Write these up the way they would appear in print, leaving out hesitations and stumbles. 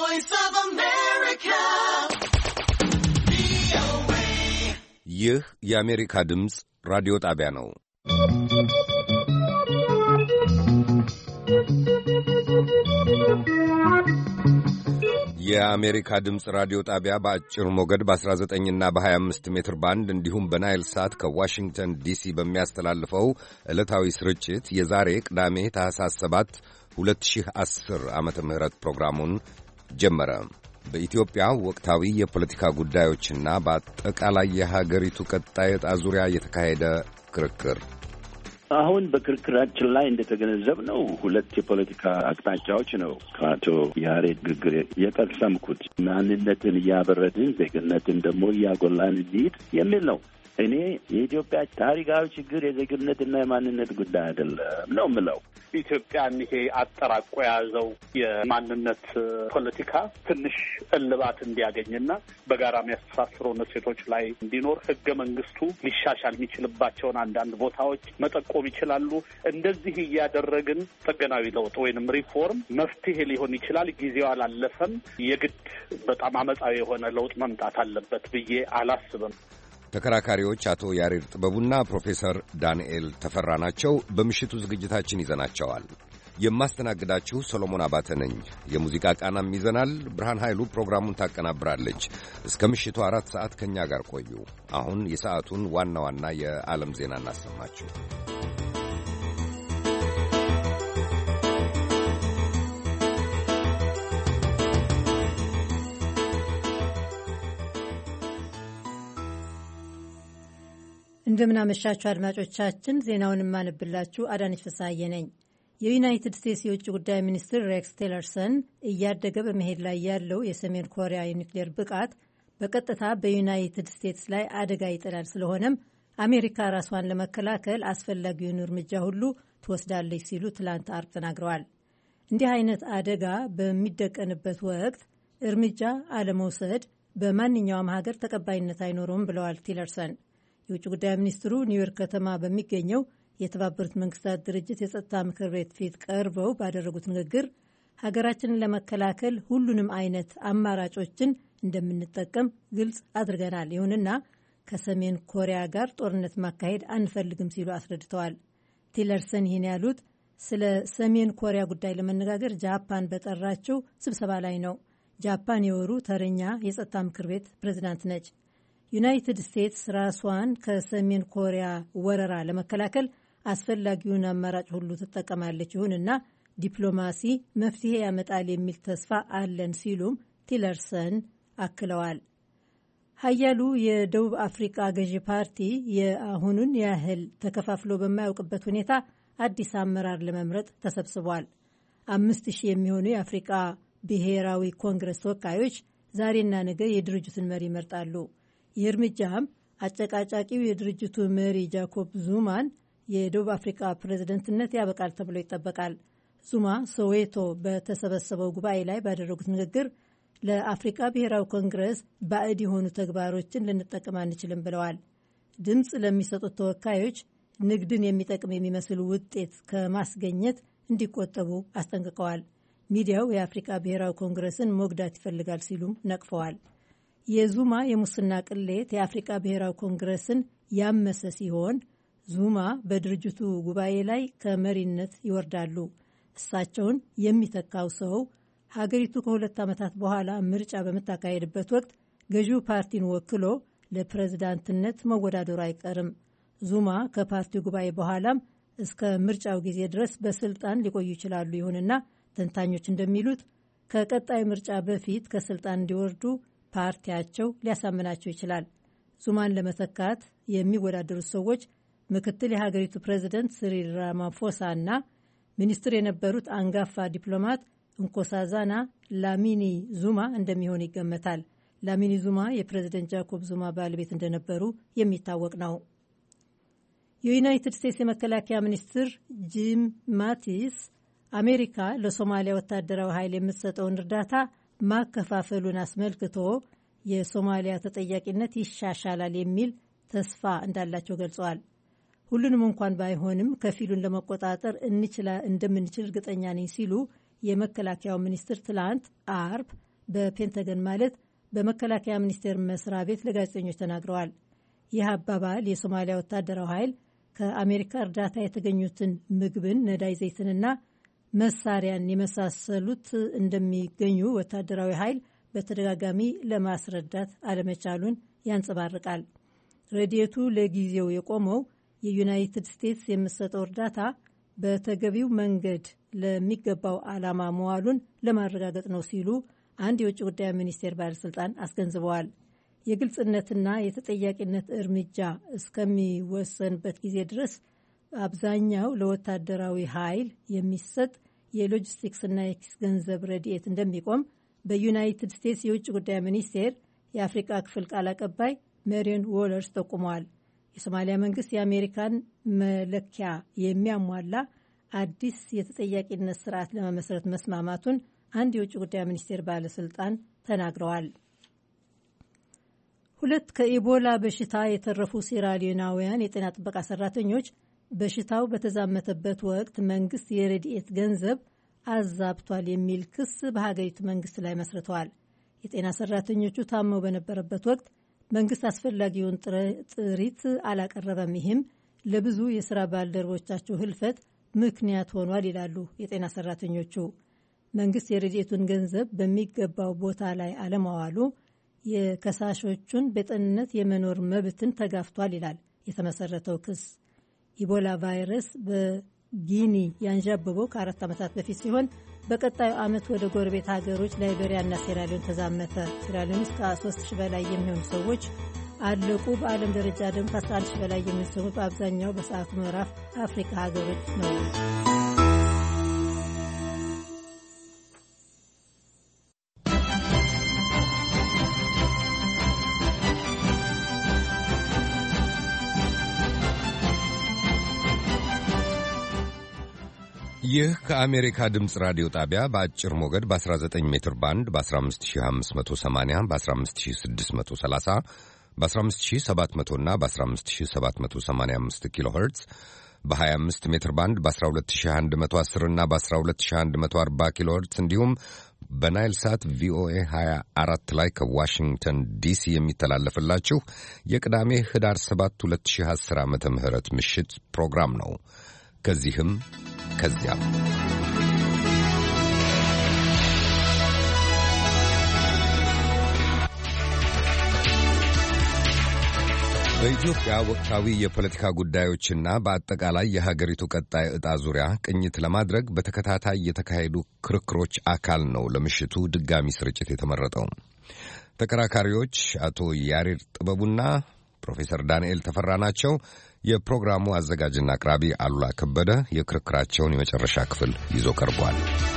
voice of America. ይህ የአሜሪካ ድምፅ ራዲዮ ጣቢያ ነው። የአሜሪካ ድምፅ ራዲዮ ጣቢያ በአጭር ሞገድ በ19ና በ25 ሜትር ባንድ እንዲሁም በናይል ሳት ከዋሽንግተን ዲሲ በሚያስተላልፈው ዕለታዊ ስርጭት የዛሬ ቅዳሜ ታህሳስ 7 2010 ዓመተ ምህረት ፕሮግራሙን ጀመረ። በኢትዮጵያ ወቅታዊ የፖለቲካ ጉዳዮችና በአጠቃላይ የሀገሪቱ ቀጣይ ዕጣ ዙሪያ የተካሄደ ክርክር። አሁን በክርክራችን ላይ እንደተገነዘብነው ሁለት የፖለቲካ አቅጣጫዎች ነው ከአቶ ያሬድ ግግር የቀሰምኩት። ማንነትን እያበረድን ዜግነትን ደግሞ እያጎላን እንሂድ የሚል ነው። እኔ የኢትዮጵያ ታሪካዊ ችግር የዜግነትና የማንነት ጉዳይ አይደለም ነው የምለው። ኢትዮጵያን ይሄ አጠራቆ የያዘው የማንነት ፖለቲካ ትንሽ እልባት እንዲያገኝና በጋራ የሚያስተሳስረውን እሴቶች ላይ እንዲኖር ሕገ መንግስቱ ሊሻሻል የሚችልባቸውን አንዳንድ ቦታዎች መጠቆም ይችላሉ። እንደዚህ እያደረግን ጥገናዊ ለውጥ ወይንም ሪፎርም መፍትሄ ሊሆን ይችላል። ጊዜው አላለፈም። የግድ በጣም አመጻዊ የሆነ ለውጥ መምጣት አለበት ብዬ አላስብም። ተከራካሪዎች አቶ ያሬድ ጥበቡና ፕሮፌሰር ዳንኤል ተፈራ ናቸው። በምሽቱ ዝግጅታችን ይዘናቸዋል። የማስተናግዳችሁ ሰሎሞን አባተ ነኝ። የሙዚቃ ቃናም ይዘናል። ብርሃን ኃይሉ ፕሮግራሙን ታቀናብራለች። እስከ ምሽቱ 4 ሰዓት ከእኛ ጋር ቆዩ። አሁን የሰዓቱን ዋና ዋና የዓለም ዜና እናሰማችሁ። እንደምናመሻችሁ አድማጮቻችን፣ ዜናውን የማነብላችሁ አዳነች ፍስሐዬ ነኝ። የዩናይትድ ስቴትስ የውጭ ጉዳይ ሚኒስትር ሬክስ ቲለርሰን እያደገ በመሄድ ላይ ያለው የሰሜን ኮሪያ የኒውክሌር ብቃት በቀጥታ በዩናይትድ ስቴትስ ላይ አደጋ ይጥላል፣ ስለሆነም አሜሪካ ራሷን ለመከላከል አስፈላጊውን እርምጃ ሁሉ ትወስዳለች ሲሉ ትላንት አርብ ተናግረዋል። እንዲህ አይነት አደጋ በሚደቀንበት ወቅት እርምጃ አለመውሰድ በማንኛውም ሀገር ተቀባይነት አይኖረውም ብለዋል ቲለርሰን። የውጭ ጉዳይ ሚኒስትሩ ኒውዮርክ ከተማ በሚገኘው የተባበሩት መንግስታት ድርጅት የጸጥታ ምክር ቤት ፊት ቀርበው ባደረጉት ንግግር ሀገራችንን ለመከላከል ሁሉንም አይነት አማራጮችን እንደምንጠቀም ግልጽ አድርገናል፣ ይሁንና ከሰሜን ኮሪያ ጋር ጦርነት ማካሄድ አንፈልግም ሲሉ አስረድተዋል። ቲለርሰን ይህን ያሉት ስለ ሰሜን ኮሪያ ጉዳይ ለመነጋገር ጃፓን በጠራችው ስብሰባ ላይ ነው። ጃፓን የወሩ ተረኛ የጸጥታ ምክር ቤት ፕሬዝዳንት ነች። ዩናይትድ ስቴትስ ራሷን ከሰሜን ኮሪያ ወረራ ለመከላከል አስፈላጊውን አማራጭ ሁሉ ትጠቀማለች፣ ይሁንና ዲፕሎማሲ መፍትሄ ያመጣል የሚል ተስፋ አለን ሲሉም ቲለርሰን አክለዋል። ሀያሉ የደቡብ አፍሪካ ገዢ ፓርቲ የአሁኑን ያህል ተከፋፍሎ በማያውቅበት ሁኔታ አዲስ አመራር ለመምረጥ ተሰብስቧል። 5000 የሚሆኑ የአፍሪካ ብሔራዊ ኮንግረስ ተወካዮች ዛሬና ነገ የድርጅቱን መሪ ይመርጣሉ። ይህ እርምጃም አጨቃጫቂው የድርጅቱ መሪ ጃኮብ ዙማን የደቡብ አፍሪካ ፕሬዝደንትነት ያበቃል ተብሎ ይጠበቃል። ዙማ ሶዌቶ በተሰበሰበው ጉባኤ ላይ ባደረጉት ንግግር ለአፍሪካ ብሔራዊ ኮንግረስ ባዕድ የሆኑ ተግባሮችን ልንጠቀም አንችልም ብለዋል። ድምፅ ለሚሰጡት ተወካዮች ንግድን የሚጠቅም የሚመስል ውጤት ከማስገኘት እንዲቆጠቡ አስጠንቅቀዋል። ሚዲያው የአፍሪካ ብሔራዊ ኮንግረስን መጉዳት ይፈልጋል ሲሉም ነቅፈዋል። የዙማ የሙስና ቅሌት የአፍሪካ ብሔራዊ ኮንግረስን ያመሰ ሲሆን ዙማ በድርጅቱ ጉባኤ ላይ ከመሪነት ይወርዳሉ። እሳቸውን የሚተካው ሰው ሀገሪቱ ከ2 ዓመታት በኋላ ምርጫ በምታካሄድበት ወቅት ገዢው ፓርቲን ወክሎ ለፕሬዝዳንትነት መወዳደሩ አይቀርም። ዙማ ከፓርቲው ጉባኤ በኋላም እስከ ምርጫው ጊዜ ድረስ በስልጣን ሊቆዩ ይችላሉ። ይሁንና ተንታኞች እንደሚሉት ከቀጣይ ምርጫ በፊት ከስልጣን እንዲወርዱ ፓርቲያቸው ሊያሳምናቸው ይችላል። ዙማን ለመተካት የሚወዳደሩት ሰዎች ምክትል የሀገሪቱ ፕሬዚደንት ሲሪል ራማፎሳ እና ሚኒስትር የነበሩት አንጋፋ ዲፕሎማት እንኮሳዛና ላሚኒ ዙማ እንደሚሆን ይገመታል። ላሚኒ ዙማ የፕሬዚደንት ጃኮብ ዙማ ባለቤት እንደነበሩ የሚታወቅ ነው። የዩናይትድ ስቴትስ የመከላከያ ሚኒስትር ጂም ማቲስ አሜሪካ ለሶማሊያ ወታደራዊ ኃይል የምትሰጠውን እርዳታ ማከፋፈሉን አስመልክቶ የሶማሊያ ተጠያቂነት ይሻሻላል የሚል ተስፋ እንዳላቸው ገልጸዋል። ሁሉንም እንኳን ባይሆንም ከፊሉን ለመቆጣጠር እንደምንችል እርግጠኛ ነኝ ሲሉ የመከላከያው ሚኒስትር ትላንት አርብ በፔንታገን ማለት በመከላከያ ሚኒስቴር መስሪያ ቤት ለጋዜጠኞች ተናግረዋል። ይህ አባባል የሶማሊያ ወታደራዊ ኃይል ከአሜሪካ እርዳታ የተገኙትን ምግብን፣ ነዳጅ ዘይትንና መሳሪያን የመሳሰሉት እንደሚገኙ ወታደራዊ ኃይል በተደጋጋሚ ለማስረዳት አለመቻሉን ያንጸባርቃል። ረድኤቱ ለጊዜው የቆመው የዩናይትድ ስቴትስ የምትሰጠው እርዳታ በተገቢው መንገድ ለሚገባው ዓላማ መዋሉን ለማረጋገጥ ነው ሲሉ አንድ የውጭ ጉዳይ ሚኒስቴር ባለሥልጣን አስገንዝበዋል። የግልጽነትና የተጠያቂነት እርምጃ እስከሚወሰንበት ጊዜ ድረስ አብዛኛው ለወታደራዊ ኃይል የሚሰጥ የሎጂስቲክስና የኪስ ገንዘብ ረድኤት እንደሚቆም በዩናይትድ ስቴትስ የውጭ ጉዳይ ሚኒስቴር የአፍሪቃ ክፍል ቃል አቀባይ ሜሪን ዎለርስ ጠቁመዋል። የሶማሊያ መንግስት የአሜሪካን መለኪያ የሚያሟላ አዲስ የተጠያቂነት ስርዓት ለመመስረት መስማማቱን አንድ የውጭ ጉዳይ ሚኒስቴር ባለስልጣን ተናግረዋል። 2 ከኢቦላ በሽታ የተረፉ ሴራሊዮናውያን የጤና ጥበቃ ሰራተኞች በሽታው በተዛመተበት ወቅት መንግስት የረድኤት ገንዘብ አዛብቷል የሚል ክስ በሀገሪቱ መንግስት ላይ መስርተዋል። የጤና ሰራተኞቹ ታመው በነበረበት ወቅት መንግስት አስፈላጊውን ጥሪት አላቀረበም፣ ይህም ለብዙ የስራ ባልደረቦቻቸው ህልፈት ምክንያት ሆኗል ይላሉ የጤና ሰራተኞቹ። መንግስት የረድኤቱን ገንዘብ በሚገባው ቦታ ላይ አለማዋሉ የከሳሾቹን በጤንነት የመኖር መብትን ተጋፍቷል ይላል የተመሰረተው ክስ። ኢቦላ ቫይረስ በጊኒ ያንዣበበው ከ4 ዓመታት በፊት ሲሆን በቀጣዩ ዓመት ወደ ጎረቤት ሀገሮች ላይቤሪያና ሴራሊዮን ተዛመተ። ሴራሊዮን ውስጥ ከ3,000 በላይ የሚሆኑ ሰዎች አለቁ። በዓለም ደረጃ ደግሞ ከ11,000 በላይ የሚሆኑ ሰዎች በአብዛኛው በሰዓቱ ምዕራብ አፍሪካ ሀገሮች ነው። ይህ ከአሜሪካ ድምፅ ራዲዮ ጣቢያ በአጭር ሞገድ በ19 ሜትር ባንድ በ15580 በ15630 በ15700 እና በ15785 ኪሎ ሄርትዝ በ25 ሜትር ባንድ በ12110 እና በ12140 ኪሎ ሄርትዝ እንዲሁም በናይል ሳት ቪኦኤ 24 ላይ ከዋሽንግተን ዲሲ የሚተላለፍላችሁ የቅዳሜ ህዳር 7 2010 ዓ.ም ምሽት ፕሮግራም ነው። ከዚህም ከዚያም በኢትዮጵያ ወቅታዊ የፖለቲካ ጉዳዮችና በአጠቃላይ የሀገሪቱ ቀጣይ ዕጣ ዙሪያ ቅኝት ለማድረግ በተከታታይ የተካሄዱ ክርክሮች አካል ነው ለምሽቱ ድጋሚ ስርጭት የተመረጠው። ተከራካሪዎች አቶ ያሬድ ጥበቡና ፕሮፌሰር ዳንኤል ተፈራ ናቸው። የፕሮግራሙ አዘጋጅና አቅራቢ አሉላ ከበደ የክርክራቸውን የመጨረሻ ክፍል ይዞ ቀርቧል።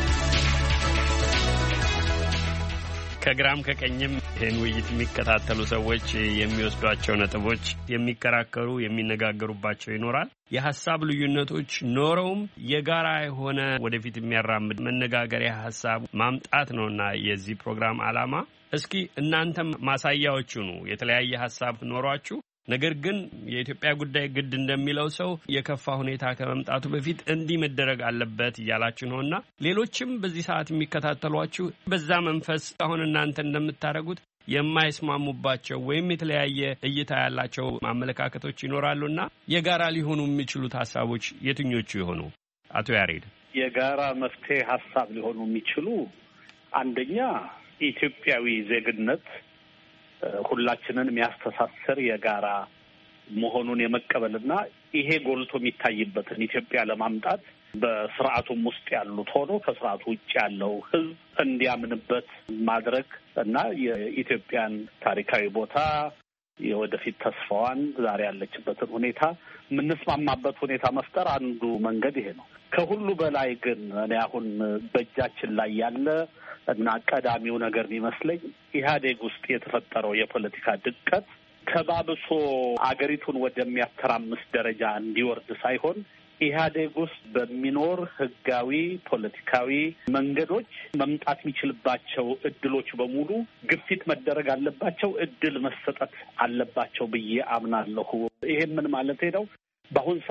ከግራም ከቀኝም ይህን ውይይት የሚከታተሉ ሰዎች የሚወስዷቸው ነጥቦች የሚከራከሩ የሚነጋገሩባቸው ይኖራል። የሀሳብ ልዩነቶች ኖረውም የጋራ የሆነ ወደፊት የሚያራምድ መነጋገሪያ ሀሳብ ማምጣት ነውና የዚህ ፕሮግራም ዓላማ። እስኪ እናንተም ማሳያዎቹ ነው የተለያየ ሀሳብ ኖሯችሁ ነገር ግን የኢትዮጵያ ጉዳይ ግድ እንደሚለው ሰው የከፋ ሁኔታ ከመምጣቱ በፊት እንዲህ መደረግ አለበት እያላችሁ ነውና ሌሎችም በዚህ ሰዓት የሚከታተሏችሁ በዛ መንፈስ አሁን እናንተ እንደምታደርጉት የማይስማሙባቸው ወይም የተለያየ እይታ ያላቸው አመለካከቶች ይኖራሉና የጋራ ሊሆኑ የሚችሉት ሀሳቦች የትኞቹ ይሆኑ? አቶ ያሬድ። የጋራ መፍትሄ ሀሳብ ሊሆኑ የሚችሉ አንደኛ ኢትዮጵያዊ ዜግነት ሁላችንን የሚያስተሳስር የጋራ መሆኑን የመቀበልና ይሄ ጎልቶ የሚታይበትን ኢትዮጵያ ለማምጣት በስርዓቱም ውስጥ ያሉት ሆኖ ከስርዓቱ ውጭ ያለው ሕዝብ እንዲያምንበት ማድረግ እና የኢትዮጵያን ታሪካዊ ቦታ የወደፊት ተስፋዋን ዛሬ ያለችበትን ሁኔታ የምንስማማበት ሁኔታ መፍጠር አንዱ መንገድ ይሄ ነው። ከሁሉ በላይ ግን እኔ አሁን በእጃችን ላይ ያለ እና ቀዳሚው ነገር የሚመስለኝ ኢህአዴግ ውስጥ የተፈጠረው የፖለቲካ ድቀት ተባብሶ አገሪቱን ወደሚያተራምስ ደረጃ እንዲወርድ ሳይሆን ኢህአዴግ ውስጥ በሚኖር ህጋዊ ፖለቲካዊ መንገዶች መምጣት የሚችልባቸው እድሎች በሙሉ ግፊት መደረግ አለባቸው፣ እድል መሰጠት አለባቸው ብዬ አምናለሁ። ይሄ ምን ማለት ነው? በአሁን ሰዓት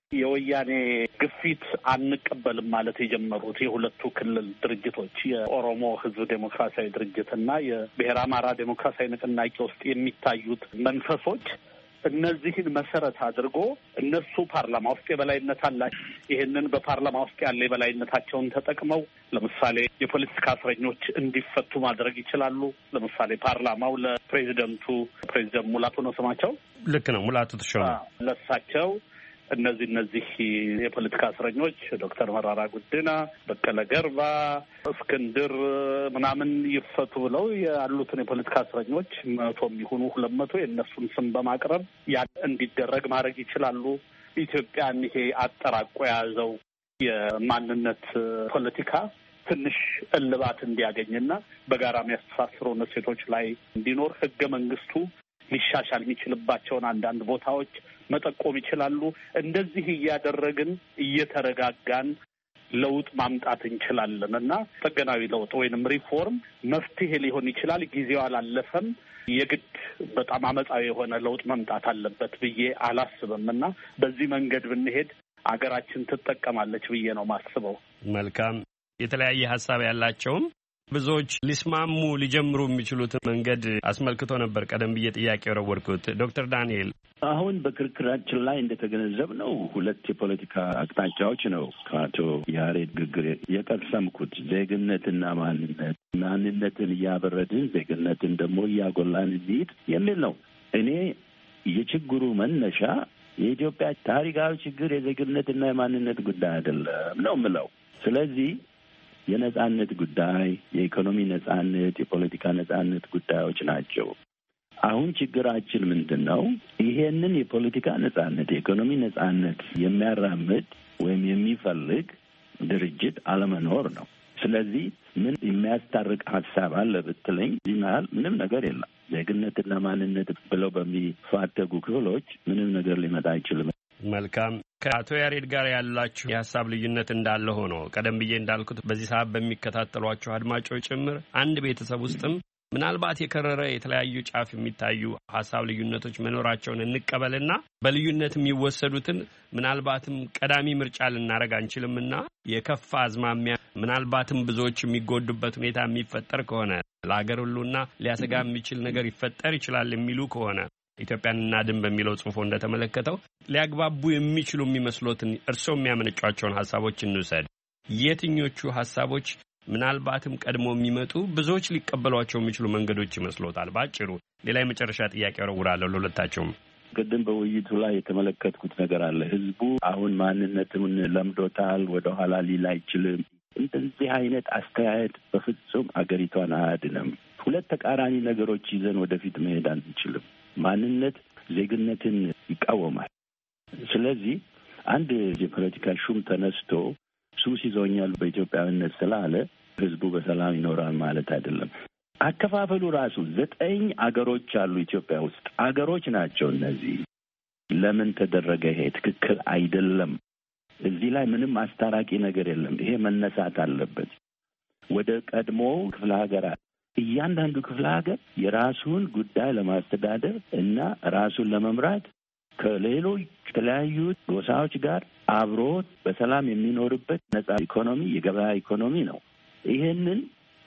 የወያኔ ግፊት አንቀበልም ማለት የጀመሩት የሁለቱ ክልል ድርጅቶች የኦሮሞ ሕዝብ ዴሞክራሲያዊ ድርጅትና የብሔረ አማራ ዴሞክራሲያዊ ንቅናቄ ውስጥ የሚታዩት መንፈሶች እነዚህን መሰረት አድርጎ እነሱ ፓርላማ ውስጥ የበላይነት አላቸው። ይህንን በፓርላማ ውስጥ ያለ የበላይነታቸውን ተጠቅመው ለምሳሌ የፖለቲካ እስረኞች እንዲፈቱ ማድረግ ይችላሉ። ለምሳሌ ፓርላማው ለፕሬዚደንቱ ፕሬዚደንት ሙላቱ ነው ስማቸው? ልክ ነው፣ ሙላቱ ተሾመ። ለሳቸው እነዚህ የፖለቲካ እስረኞች ዶክተር መራራ ጉዲና፣ በቀለ ገርባ፣ እስክንድር ምናምን ይፈቱ ብለው ያሉትን የፖለቲካ እስረኞች 100 የሚሆኑ 200 የእነሱን ስም በማቅረብ ያ እንዲደረግ ማድረግ ይችላሉ። ኢትዮጵያን ይሄ አጠራቆ የያዘው የማንነት ፖለቲካ ትንሽ እልባት እንዲያገኝና በጋራ የሚያስተሳስሩ እሴቶች ላይ እንዲኖር ህገ መንግስቱ ሊሻሻል የሚችልባቸውን አንዳንድ ቦታዎች መጠቆም ይችላሉ። እንደዚህ እያደረግን እየተረጋጋን ለውጥ ማምጣት እንችላለን እና ጠገናዊ ለውጥ ወይንም ሪፎርም መፍትሄ ሊሆን ይችላል። ጊዜው አላለፈም። የግድ በጣም አመጻዊ የሆነ ለውጥ መምጣት አለበት ብዬ አላስብም እና በዚህ መንገድ ብንሄድ አገራችን ትጠቀማለች ብዬ ነው ማስበው። መልካም። የተለያየ ሀሳብ ያላቸውም ብዙዎች ሊስማሙ ሊጀምሩ የሚችሉትን መንገድ አስመልክቶ ነበር ቀደም ብዬ ጥያቄ ወረወርኩት። ዶክተር ዳንኤል አሁን በክርክራችን ላይ እንደተገነዘብነው ሁለት የፖለቲካ አቅጣጫዎች ነው ከአቶ ያሬድ ግግር የቀሰምኩት። ዜግነትና ማንነትን እያበረድን ዜግነትን ደግሞ እያጎላን እንሂድ የሚል ነው። እኔ የችግሩ መነሻ የኢትዮጵያ ታሪካዊ ችግር የዜግነትና የማንነት ጉዳይ አይደለም ነው የምለው። ስለዚህ የነጻነት ጉዳይ፣ የኢኮኖሚ ነጻነት፣ የፖለቲካ ነጻነት ጉዳዮች ናቸው። አሁን ችግራችን ምንድን ነው? ይሄንን የፖለቲካ ነጻነት፣ የኢኮኖሚ ነጻነት የሚያራምድ ወይም የሚፈልግ ድርጅት አለመኖር ነው። ስለዚህ ምን የሚያስታርቅ ሀሳብ አለ ብትለኝ እዚህ መሀል ምንም ነገር የለም። ዜግነትና ማንነት ብለው በሚፋተጉ ክፍሎች ምንም ነገር ሊመጣ አይችልም። መልካም። ከአቶ ያሬድ ጋር ያላችሁ የሀሳብ ልዩነት እንዳለ ሆኖ ቀደም ብዬ እንዳልኩት በዚህ ሰዓት በሚከታተሏቸው አድማጮች ጭምር አንድ ቤተሰብ ውስጥም ምናልባት የከረረ የተለያዩ ጫፍ የሚታዩ ሀሳብ ልዩነቶች መኖራቸውን እንቀበልና በልዩነት የሚወሰዱትን ምናልባትም ቀዳሚ ምርጫ ልናደርግ አንችልምና የከፋ አዝማሚያ ምናልባትም ብዙዎች የሚጎዱበት ሁኔታ የሚፈጠር ከሆነ ለሀገር ሁሉና ሊያሰጋ የሚችል ነገር ይፈጠር ይችላል የሚሉ ከሆነ ኢትዮጵያን እናድን በሚለው ጽሑፎ እንደተመለከተው ሊያግባቡ የሚችሉ የሚመስሉትን እርስዎ የሚያመነጯቸውን ሀሳቦች እንውሰድ። የትኞቹ ሀሳቦች ምናልባትም ቀድሞ የሚመጡ ብዙዎች ሊቀበሏቸው የሚችሉ መንገዶች ይመስሎታል? ባጭሩ ሌላ የመጨረሻ ጥያቄ አወራለሁ ለሁለታቸውም። ቅድም በውይይቱ ላይ የተመለከትኩት ነገር አለ። ህዝቡ አሁን ማንነቱን ለምዶታል፣ ወደ ኋላ ሊል አይችልም። እንደዚህ አይነት አስተያየት በፍጹም አገሪቷን አያድንም። ሁለት ተቃራኒ ነገሮች ይዘን ወደፊት መሄድ አንችልም። ማንነት ዜግነትን ይቃወማል። ስለዚህ አንድ የፖለቲካ ሹም ተነስቶ ሱስ ይዞኛል በኢትዮጵያዊነት ስላለ ህዝቡ በሰላም ይኖራል ማለት አይደለም። አከፋፈሉ ራሱ 9 አገሮች አሉ ኢትዮጵያ ውስጥ። አገሮች ናቸው እነዚህ። ለምን ተደረገ? ይሄ ትክክል አይደለም። እዚህ ላይ ምንም አስታራቂ ነገር የለም። ይሄ መነሳት አለበት። ወደ ቀድሞ ክፍለ ሀገራት እያንዳንዱ ክፍለ ሀገር የራሱን ጉዳይ ለማስተዳደር እና ራሱን ለመምራት ከሌሎች የተለያዩ ጎሳዎች ጋር አብሮ በሰላም የሚኖርበት ነጻ ኢኮኖሚ፣ የገበያ ኢኮኖሚ ነው። ይሄንን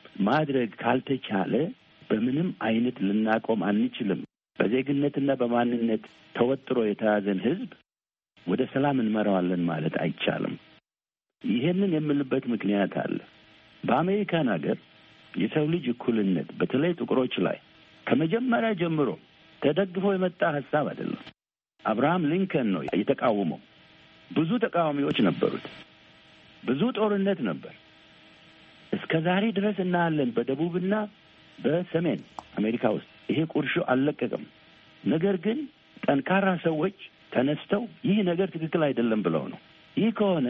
ማድረግ ካልተቻለ በምንም አይነት ልናቆም አንችልም። በዜግነትና በማንነት ተወጥሮ የተያዘን ህዝብ ወደ ሰላም እንመራዋለን ማለት አይቻልም። ይሄንን የምልበት ምክንያት አለ። በአሜሪካን ሀገር የሰው ልጅ እኩልነት በተለይ ጥቁሮች ላይ ከመጀመሪያ ጀምሮ ተደግፎ የመጣ ሀሳብ አይደለም። አብርሃም ሊንከን ነው የተቃወመው። ብዙ ተቃዋሚዎች ነበሩት። ብዙ ጦርነት ነበር። እስከ ዛሬ ድረስ እናያለን። በደቡብና በሰሜን አሜሪካ ውስጥ ይሄ ቁርሾ አልለቀቀም። ነገር ግን ጠንካራ ሰዎች ተነስተው ይህ ነገር ትክክል አይደለም ብለው ነው። ይህ ከሆነ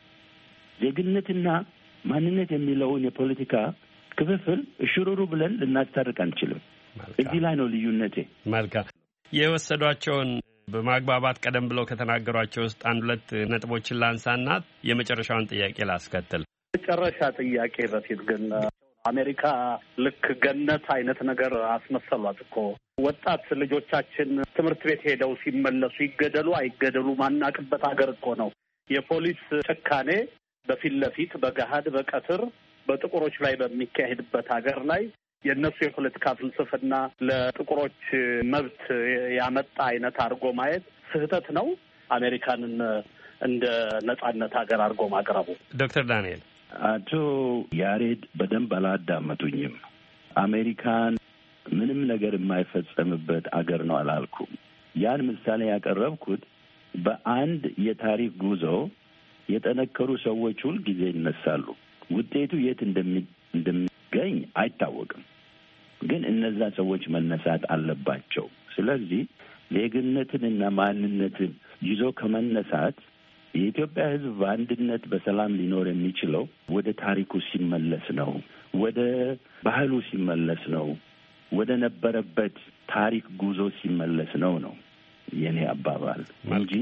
ዜግነትና ማንነት የሚለውን የፖለቲካ ክፍፍል እሽሩሩ ብለን ልናስታርቅ አንችልም። እዚህ ላይ ነው ልዩነቴ። መልካም። የወሰዷቸውን በማግባባት ቀደም ብለው ከተናገሯቸው ውስጥ 1-2 ነጥቦችን ላንሳና የመጨረሻውን ጥያቄ ላስከትል። መጨረሻ ጥያቄ በፊት ግን አሜሪካ ልክ ገነት አይነት ነገር አስመሰሏት እኮ። ወጣት ልጆቻችን ትምህርት ቤት ሄደው ሲመለሱ ይገደሉ አይገደሉ ማናቅበት ሀገር እኮ ነው። የፖሊስ ጭካኔ በፊት ለፊት በገሃድ በቀትር በጥቁሮች ላይ በሚካሄድበት ሀገር ላይ የእነሱ የፖለቲካ ፍልስፍና ለጥቁሮች መብት ያመጣ አይነት አድርጎ ማየት ስህተት ነው። አሜሪካንን እንደ ነጻነት ሀገር አድርጎ ማቅረቡ። ዶክተር ዳንኤል አቶ ያሬድ በደንብ አላዳመጡኝም። አሜሪካን ምንም ነገር የማይፈጸምበት አገር ነው አላልኩም። ያን ምሳሌ ያቀረብኩት በአንድ የታሪክ ጉዞ የጠነከሩ ሰዎች ሁል ጊዜ ይነሳሉ። ውጤቱ የት እንደሚገኝ አይታወቅም፣ ግን እነዛ ሰዎች መነሳት አለባቸው። ስለዚህ ዜግነትንና ማንነትን ይዞ ከመነሳት የኢትዮጵያ ሕዝብ በአንድነት በሰላም ሊኖር የሚችለው ወደ ታሪኩ ሲመለስ ነው፣ ወደ ባህሉ ሲመለስ ነው፣ ወደ ነበረበት ታሪክ ጉዞ ሲመለስ ነው የኔ አባባል እንጂ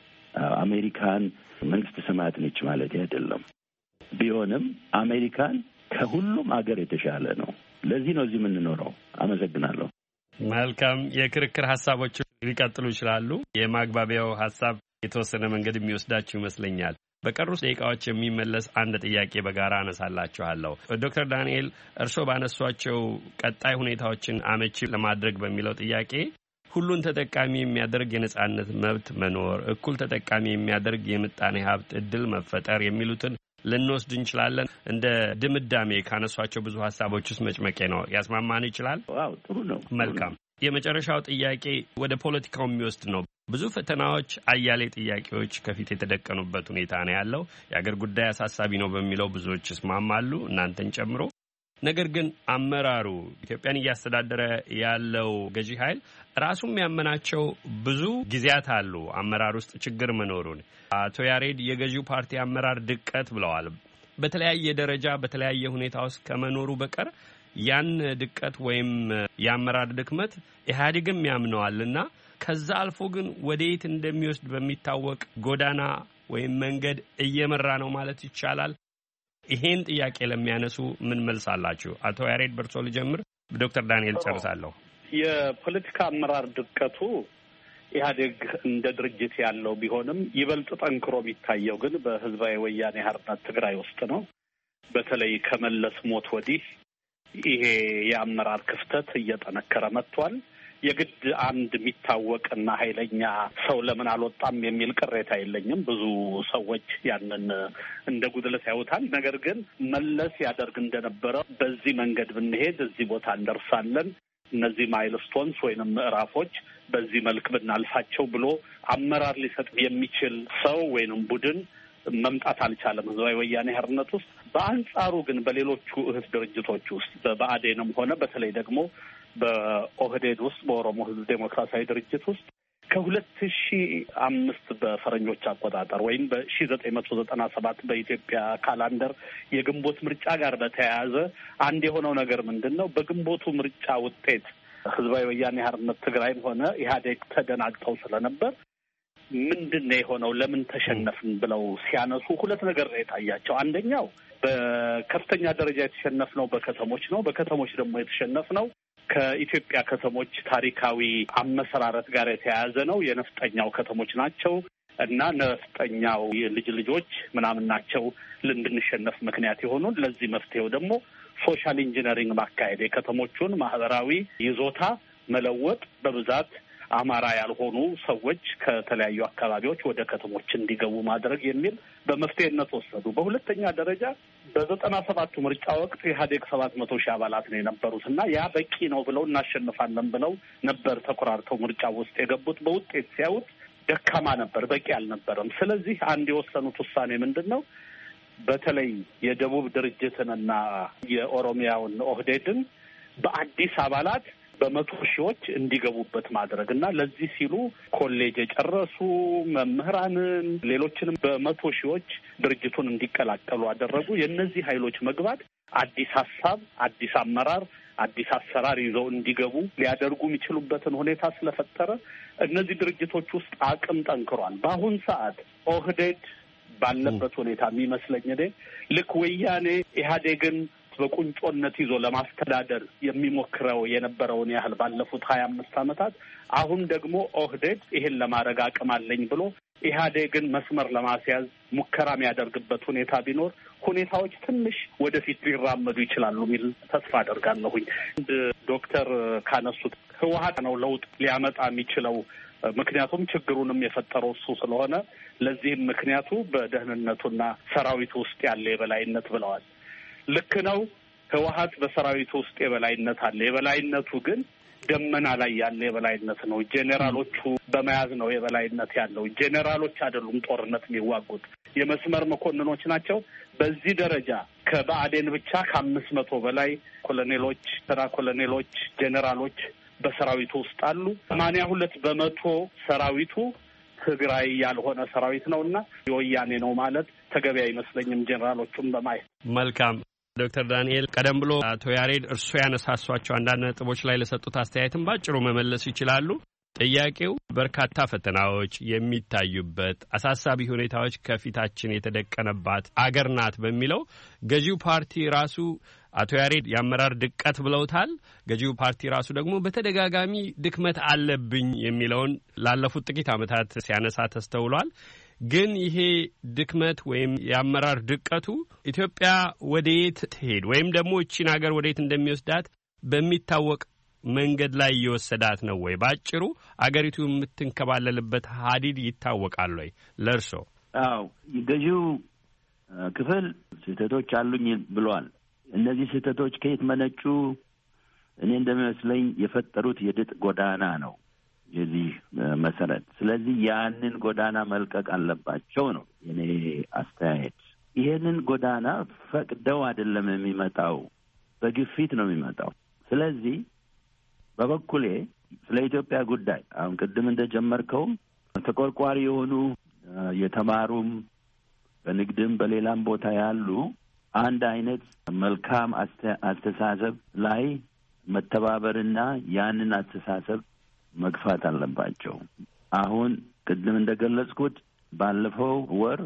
አሜሪካን መንግስት ሰማያት ነች ማለት አይደለም። ቢሆንም አሜሪካን ከሁሉም አገር የተሻለ ነው። ለዚህ ነው እዚህ የምንኖረው። አመሰግናለሁ። መልካም የክርክር ሀሳቦች ሊቀጥሉ ይችላሉ። የማግባቢያው ሀሳብ የተወሰነ መንገድ የሚወስዳችሁ ይመስለኛል። በቀሩት ደቂቃዎች የሚመለስ አንድ ጥያቄ በጋራ አነሳላችኋለሁ። ዶክተር ዳንኤል እርስዎ ባነሷቸው ቀጣይ ሁኔታዎችን አመቺ ለማድረግ በሚለው ጥያቄ ሁሉን ተጠቃሚ የሚያደርግ የነጻነት መብት መኖር፣ እኩል ተጠቃሚ የሚያደርግ የምጣኔ ሀብት እድል መፈጠር የሚሉትን ልንወስድ እንችላለን። እንደ ድምዳሜ ካነሷቸው ብዙ ሀሳቦች ውስጥ መጭመቄ ነው። ያስማማን ይችላል? ዋው ጥሩ ነው። መልካም። የመጨረሻው ጥያቄ ወደ ፖለቲካው የሚወስድ ነው። ብዙ ፈተናዎች፣ አያሌ ጥያቄዎች ከፊት የተደቀኑበት ሁኔታ ነው ያለው። የአገር ጉዳይ አሳሳቢ ነው በሚለው ብዙዎች ይስማማሉ፣ እናንተን ጨምሮ። ነገር ግን አመራሩ ኢትዮጵያን እያስተዳደረ ያለው ገዢ ኃይል ራሱም ያመናቸው ብዙ ጊዜያት አሉ አመራር ውስጥ ችግር መኖሩን። አቶ ያሬድ የገዢው ፓርቲ አመራር ድቀት ብለዋል። በተለያየ ደረጃ በተለያየ ሁኔታ ውስጥ ከመኖሩ በቀር ያን ድቀት ወይም የአመራር ድክመት ኢህአዴግም ያምነዋልና ከዛ አልፎ ግን ወደየት እንደሚወስድ በሚታወቅ ጎዳና ወይም መንገድ እየመራ ነው ማለት ይቻላል። ይሄን ጥያቄ ለሚያነሱ ምን መልስ አላችሁ? አቶ ያሬድ በርሶ ልጀምር፣ ዶክተር ዳንኤል ጨርሳለሁ። የፖለቲካ አመራር ድቀቱ ኢህአዴግ እንደ ድርጅት ያለው ቢሆንም ይበልጥ ጠንክሮ የሚታየው ግን በህዝባዊ ወያኔ ሓርነት ትግራይ ውስጥ ነው። በተለይ ከመለስ ሞት ወዲህ ይሄ የአመራር ክፍተት እየጠነከረ መጥቷል። የግድ አንድ የሚታወቅና ኃይለኛ ሰው ለምን አልወጣም የሚል ቅሬታ የለኝም። ብዙ ሰዎች ያንን እንደ ጉድለት ያዩታል። ነገር ግን መለስ ያደርግ እንደነበረ በዚህ መንገድ ብንሄድ እዚህ ቦታ እንደርሳለን፣ እነዚህ ማይልስቶንስ ወይንም ምዕራፎች በዚህ መልክ ብናልፋቸው ብሎ አመራር ሊሰጥ የሚችል ሰው ወይንም ቡድን መምጣት አልቻለም ህዝባዊ ወያኔ ሓርነት ውስጥ። በአንጻሩ ግን በሌሎቹ እህት ድርጅቶች ውስጥ በብአዴንም ሆነ በተለይ ደግሞ በኦህዴድ ውስጥ በኦሮሞ ህዝብ ዴሞክራሲያዊ ድርጅት ውስጥ ከ2005 በፈረንጆች አቆጣጠር ወይም በ1997 በኢትዮጵያ ካላንደር የግንቦት ምርጫ ጋር በተያያዘ አንድ የሆነው ነገር ምንድን ነው? በግንቦቱ ምርጫ ውጤት ህዝባዊ ወያኔ ሓርነት ትግራይም ሆነ ኢህአዴግ ተደናግጠው ስለነበር ምንድን ነው የሆነው? ለምን ተሸነፍን ብለው ሲያነሱ ሁለት ነገር ነው የታያቸው። አንደኛው በከፍተኛ ደረጃ የተሸነፍነው በከተሞች ነው። በከተሞች ደግሞ የተሸነፍነው ከኢትዮጵያ ከተሞች ታሪካዊ አመሰራረት ጋር የተያያዘ ነው። የነፍጠኛው ከተሞች ናቸው እና ነፍጠኛው የልጅ ልጆች ምናምን ናቸው እንድንሸነፍ ምክንያት የሆኑን። ለዚህ መፍትሄው ደግሞ ሶሻል ኢንጂነሪንግ ማካሄድ፣ የከተሞቹን ማህበራዊ ይዞታ መለወጥ፣ በብዛት አማራ ያልሆኑ ሰዎች ከተለያዩ አካባቢዎች ወደ ከተሞች እንዲገቡ ማድረግ የሚል በመፍትሄነት ወሰዱ። በሁለተኛ ደረጃ በ97ቱ ምርጫ ወቅት ኢህአዴግ 700,000 አባላት ነው የነበሩት እና ያ በቂ ነው ብለው እናሸንፋለን ብለው ነበር ተኮራርተው ምርጫ ውስጥ የገቡት። በውጤት ሲያዩት ደካማ ነበር፣ በቂ አልነበረም። ስለዚህ አንድ የወሰኑት ውሳኔ ምንድን ነው? በተለይ የደቡብ ድርጅትንና የኦሮሚያውን ኦህዴድን በአዲስ አባላት በመቶ ሺዎች እንዲገቡበት ማድረግ እና ለዚህ ሲሉ ኮሌጅ የጨረሱ መምህራንን፣ ሌሎችንም በመቶ ሺዎች ድርጅቱን እንዲቀላቀሉ አደረጉ። የእነዚህ ኃይሎች መግባት አዲስ ሀሳብ፣ አዲስ አመራር፣ አዲስ አሰራር ይዘው እንዲገቡ ሊያደርጉ የሚችሉበትን ሁኔታ ስለፈጠረ እነዚህ ድርጅቶች ውስጥ አቅም ጠንክሯል። በአሁን ሰዓት ኦህዴድ ባለበት ሁኔታ የሚመስለኝ እኔ ልክ ወያኔ ኢህአዴግን በቁንጮነት ይዞ ለማስተዳደር የሚሞክረው የነበረውን ያህል ባለፉት 25 ዓመታት አሁን ደግሞ ኦህዴድ ይሄን ለማድረግ አቅም አለኝ ብሎ ኢህአዴግን መስመር ለማስያዝ ሙከራ የሚያደርግበት ሁኔታ ቢኖር ሁኔታዎች ትንሽ ወደፊት ሊራመዱ ይችላሉ የሚል ተስፋ አደርጋለሁኝ። ዶክተር ካነሱት ህወሓት ነው ለውጥ ሊያመጣ የሚችለው፣ ምክንያቱም ችግሩንም የፈጠረው እሱ ስለሆነ ለዚህም ምክንያቱ በደህንነቱና ሰራዊቱ ውስጥ ያለ የበላይነት ብለዋል። ልክ ነው። ህወሓት በሰራዊቱ ውስጥ የበላይነት አለ። የበላይነቱ ግን ደመና ላይ ያለ የበላይነት ነው። ጄኔራሎቹ በመያዝ ነው የበላይነት ያለው። ጄኔራሎች አይደሉም ጦርነት የሚዋጉት፣ የመስመር መኮንኖች ናቸው። በዚህ ደረጃ ከብአዴን ብቻ 500 በላይ ኮሎኔሎች፣ ተራ ኮሎኔሎች፣ ጄኔራሎች በሰራዊቱ ውስጥ አሉ። 82% ሰራዊቱ ትግራይ ያልሆነ ሰራዊት ነውና የወያኔ ነው ማለት ተገቢ አይመስለኝም ጄኔራሎቹን በማየት። መልካም ዶክተር ዳንኤል ቀደም ብሎ አቶ ያሬድ እርሱ ያነሳሷቸው አንዳንድ ነጥቦች ላይ ለሰጡት አስተያየትን ባጭሩ መመለስ ይችላሉ። ጥያቄው በርካታ ፈተናዎች የሚታዩበት አሳሳቢ ሁኔታዎች ከፊታችን የተደቀነባት አገር ናት በሚለው ገዢው ፓርቲ ራሱ አቶ ያሬድ የአመራር ድቀት ብለውታል። ገዢው ፓርቲ ራሱ ደግሞ በተደጋጋሚ ድክመት አለብኝ የሚለውን ላለፉት ጥቂት ዓመታት ሲያነሳ ተስተውሏል። ግን ይሄ ድክመት ወይም የአመራር ድቀቱ ኢትዮጵያ ወዴት ትሄድ ወይም ደግሞ እቺን ሀገር ወዴት እንደሚወስዳት በሚታወቅ መንገድ ላይ እየወሰዳት ነው ወይ? ባጭሩ አገሪቱ የምትንከባለልበት ሀዲድ ይታወቃል ወይ ለእርሶ? አዎ፣ ገዢው ክፍል ስህተቶች አሉኝ ብሏል። እነዚህ ስህተቶች ከየት መነጩ? እኔ እንደሚመስለኝ የፈጠሩት የድጥ ጎዳና ነው የዚህ መሰረት። ስለዚህ ያንን ጎዳና መልቀቅ አለባቸው ነው የኔ አስተያየት። ይሄንን ጎዳና ፈቅደው አይደለም የሚመጣው፣ በግፊት ነው የሚመጣው። ስለዚህ በበኩሌ ስለ ኢትዮጵያ ጉዳይ አሁን ቅድም እንደጀመርከው ተቆርቋሪ የሆኑ የተማሩም በንግድም በሌላም ቦታ ያሉ አንድ አይነት መልካም አስተሳሰብ ላይ መተባበርና ያንን አስተሳሰብ መግፋት አለባቸው። አሁን ቅድም እንደገለጽኩት ባለፈው ወር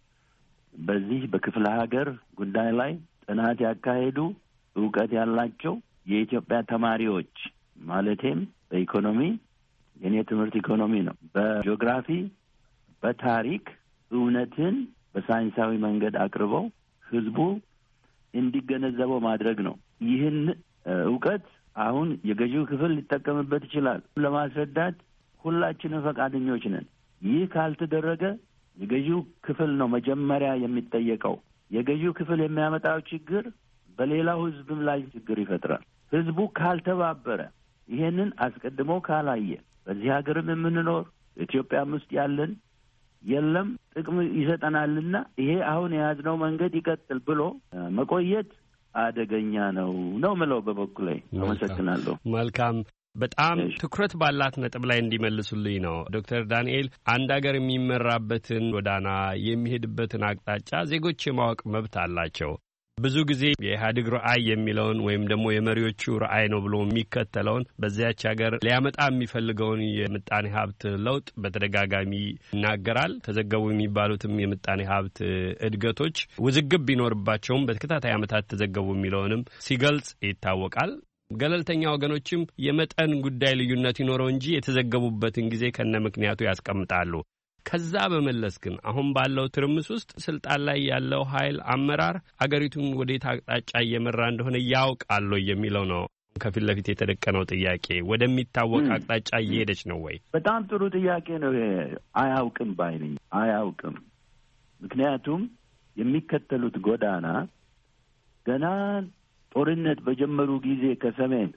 በዚህ በክፍለ ሀገር ጉዳይ ላይ ጥናት ያካሄዱ እውቀት ያላቸው የኢትዮጵያ ተማሪዎች ማለቴም በኢኮኖሚ የኔ ትምህርት ኢኮኖሚ ነው፣ በጂኦግራፊ በታሪክ እውነትን በሳይንሳዊ መንገድ አቅርበው ህዝቡ እንዲገነዘበው ማድረግ ነው። ይህን እውቀት አሁን የገዢው ክፍል ሊጠቀምበት ይችላል። ለማስረዳት ሁላችንም ፈቃደኞች ነን። ይህ ካልተደረገ የገዢው ክፍል ነው መጀመሪያ የሚጠየቀው። የገዢው ክፍል የሚያመጣው ችግር በሌላው ህዝብም ላይ ችግር ይፈጥራል። ህዝቡ ካልተባበረ፣ ይሄንን አስቀድሞ ካላየ፣ በዚህ ሀገርም የምንኖር ኢትዮጵያም ውስጥ ያለን የለም ጥቅም ይሰጠናልና ይሄ አሁን የያዝነው መንገድ ይቀጥል ብሎ መቆየት አደገኛ ነው ምለው በበኩሌ። አመሰግናለሁ። መልካም። በጣም ትኩረት ባላት ነጥብ ላይ እንዲመልሱልኝ ነው ዶክተር ዳንኤል። አንድ ሀገር የሚመራበትን ጎዳና የሚሄድበትን አቅጣጫ ዜጎች የማወቅ መብት አላቸው። ብዙ ጊዜ የኢህአዴግ ራዕይ የሚለውን ወይም ደግሞ የመሪዎቹ ራዕይ ነው ብሎ የሚከተለውን በዚያች ሀገር ሊያመጣ የሚፈልገውን የምጣኔ ሀብት ለውጥ በተደጋጋሚ ይናገራል። ተዘገቡ የሚባሉትም የምጣኔ ሀብት እድገቶች ውዝግብ ቢኖርባቸውም በተከታታይ ዓመታት ተዘገቡ የሚለውንም ሲገልጽ ይታወቃል። ገለልተኛ ወገኖችም የመጠን ጉዳይ ልዩነት ይኖረው እንጂ የተዘገቡበትን ጊዜ ከነ ምክንያቱ ያስቀምጣሉ። ከዛ በመለስ ግን አሁን ባለው ትርምስ ውስጥ ስልጣን ላይ ያለው ኃይል አመራር አገሪቱን ወዴት አቅጣጫ እየመራ እንደሆነ ያውቃል የሚለው ነው ከፊት ለፊት የተደቀነው ጥያቄ። ወደሚታወቅ አቅጣጫ እየሄደች ነው ወይ? በጣም ጥሩ ጥያቄ ነው። አያውቅም ባይነኝ አያውቅም። ምክንያቱም የሚከተሉት ጎዳና ገና ጦርነት በጀመሩ ጊዜ ከሰሜን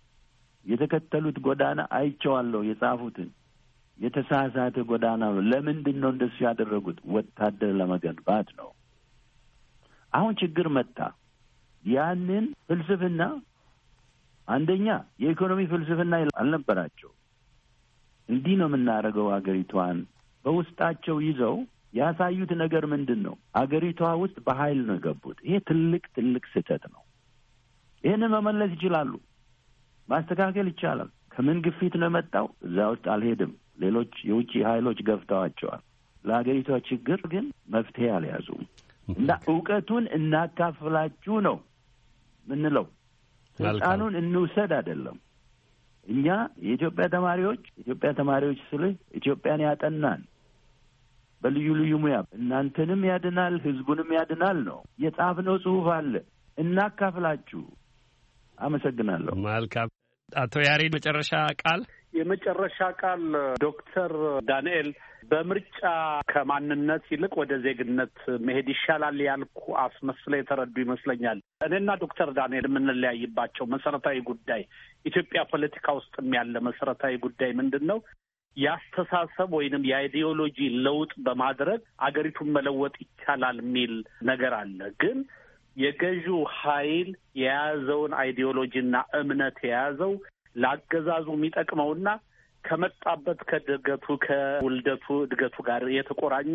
የተከተሉት ጎዳና አይቼዋለሁ። የጻፉትን የተሳሳተ ጎዳና ነው። ለምንድን ነው እንደሱ ያደረጉት? ወታደር ለመገንባት ነው። አሁን ችግር መጣ። ያንን ፍልስፍና አንደኛ የኢኮኖሚ ፍልስፍና አልነበራቸው። እንዲህ ነው የምናደርገው አገሪቷን በውስጣቸው ይዘው ያሳዩት ነገር ምንድን ነው? አገሪቷ ውስጥ በኃይል ነው የገቡት። ይሄ ትልቅ ስህተት ነው። ይህንን መመለስ ይችላሉ፣ ማስተካከል ይቻላል። ከምን ግፊት ነው የመጣው? እዛ ውስጥ አልሄድም። ሌሎች የውጭ ኃይሎች ገፍተዋቸዋል። ለሀገሪቷ ችግር ግን መፍትሄ አልያዙም። እና እውቀቱን እናካፍላችሁ ነው ምንለው። ስልጣኑን እንውሰድ አይደለም። እኛ የኢትዮጵያ ተማሪዎች ስለ ኢትዮጵያን ያጠናን በልዩ ልዩ ሙያ እናንተንም ያድናል ህዝቡንም ያድናል ነው የጻፍነው ጽሑፍ አለ። እናካፍላችሁ። አመሰግናለሁ። መልካም። አቶ ያሬድ የመጨረሻ ቃል ዶክተር ዳንኤል በምርጫ ከማንነት ይልቅ ወደ ዜግነት መሄድ ይሻላል ያልኩ አስመስለው የተረዱ ይመስለኛል። እኔና ዶክተር ዳንኤል የምንለያይባቸው መሰረታዊ ጉዳይ ኢትዮጵያ ፖለቲካ ውስጥም ያለ መሰረታዊ ጉዳይ ምንድን ነው? ያስተሳሰብ ወይንም የአይዲዮሎጂ ለውጥ በማድረግ አገሪቱን መለወጥ ይቻላል የሚል ነገር አለ። ግን የገዢው ኃይል የያዘውን አይዲዮሎጂና እምነት የያዘው ለአገዛዙ የሚጠቅመውና ከመጣበት ከውልደቱ እድገቱ ጋር የተቆራኙ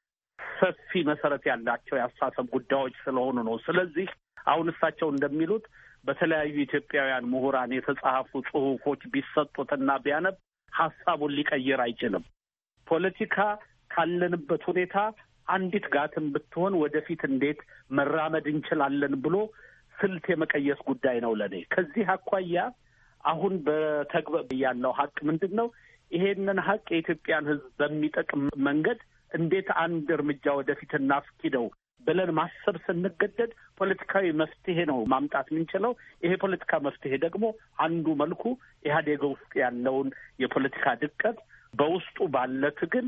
ሰፊ መሰረት ያላቸው ያሳሰብ ጉዳዮች ስለሆኑ ነው። ስለዚህ አሁን እሳቸው እንደሚሉት በተለያዩ ኢትዮጵያውያን ምሁራን የተጻፉ ጽሑፎች ቢሰጡትና ቢያነብ ሐሳቡን ሊቀይር አይችልም። ፖለቲካ ካለንበት ሁኔታ አንዲት ጋትም ብትሆን ወደፊት እንዴት መራመድ እንችላለን ብሎ ስልት የመቀየስ ጉዳይ ነው ለኔ። ከዚህ አኳያ አሁን በተግባር ያለው ሀቅ ምንድነው? ይሄንን ሀቅ የኢትዮጵያን ሕዝብ በሚጠቅም መንገድ እንዴት አንድ እርምጃ ወደፊት እናስኪደው ብለን ማሰብ ስንገደድ ፖለቲካዊ መፍትሄ ነው ማምጣት የምንችለው። ይሄ ፖለቲካ መፍትሄ ደግሞ አንዱ መልኩ ኢህአዴግ ውስጥ ያለውን የፖለቲካ ድቀት በውስጡ ባለ ትግል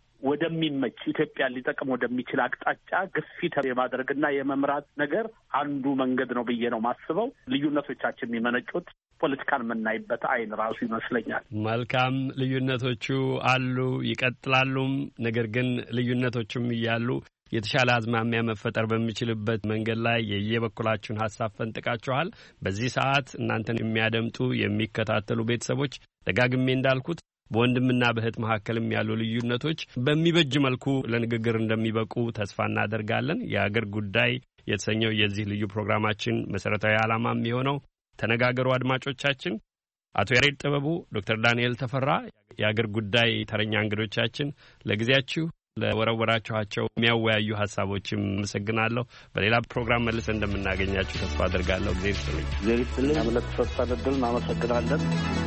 ወደሚመች ኢትዮጵያ ሊጠቅም ወደሚችል አቅጣጫ ግፊት የማድረግና የመምራት ነገር አንዱ መንገድ ነው ብዬ ነው ማስበው። ልዩነቶቻችን የሚመነጩት ፖለቲካን የምናይበት አይን ራሱ ይመስለኛል። መልካም። ልዩነቶቹ አሉ ይቀጥላሉም። ነገር ግን ልዩነቶቹም እያሉ የተሻለ አዝማሚያ መፈጠር በሚችልበት መንገድ ላይ የየበኩላችሁን ሀሳብ ፈንጥቃችኋል። በዚህ ሰዓት እናንተን የሚያደምጡ የሚከታተሉ ቤተሰቦች ደጋግሜ እንዳልኩት በወንድምና በእህት መካከልም ያሉ ልዩነቶች በሚበጅ መልኩ ለንግግር እንደሚበቁ ተስፋ እናደርጋለን። የአገር ጉዳይ የተሰኘው የዚህ ልዩ ፕሮግራማችን መሰረታዊ ዓላማ የሚሆነው ተነጋገሩ። አድማጮቻችን፣ አቶ ያሬድ ጥበቡ፣ ዶክተር ዳንኤል ተፈራ የአገር ጉዳይ ተረኛ እንግዶቻችን፣ ለጊዜያችሁ ለወረወራችኋቸው የሚያወያዩ ሀሳቦችም አመሰግናለሁ። በሌላ ፕሮግራም መልሰን እንደምናገኛችሁ ተስፋ አድርጋለሁ። እግዚአብሔር ይስጥልኝ። አመለት ተፈታደል እናመሰግናለን።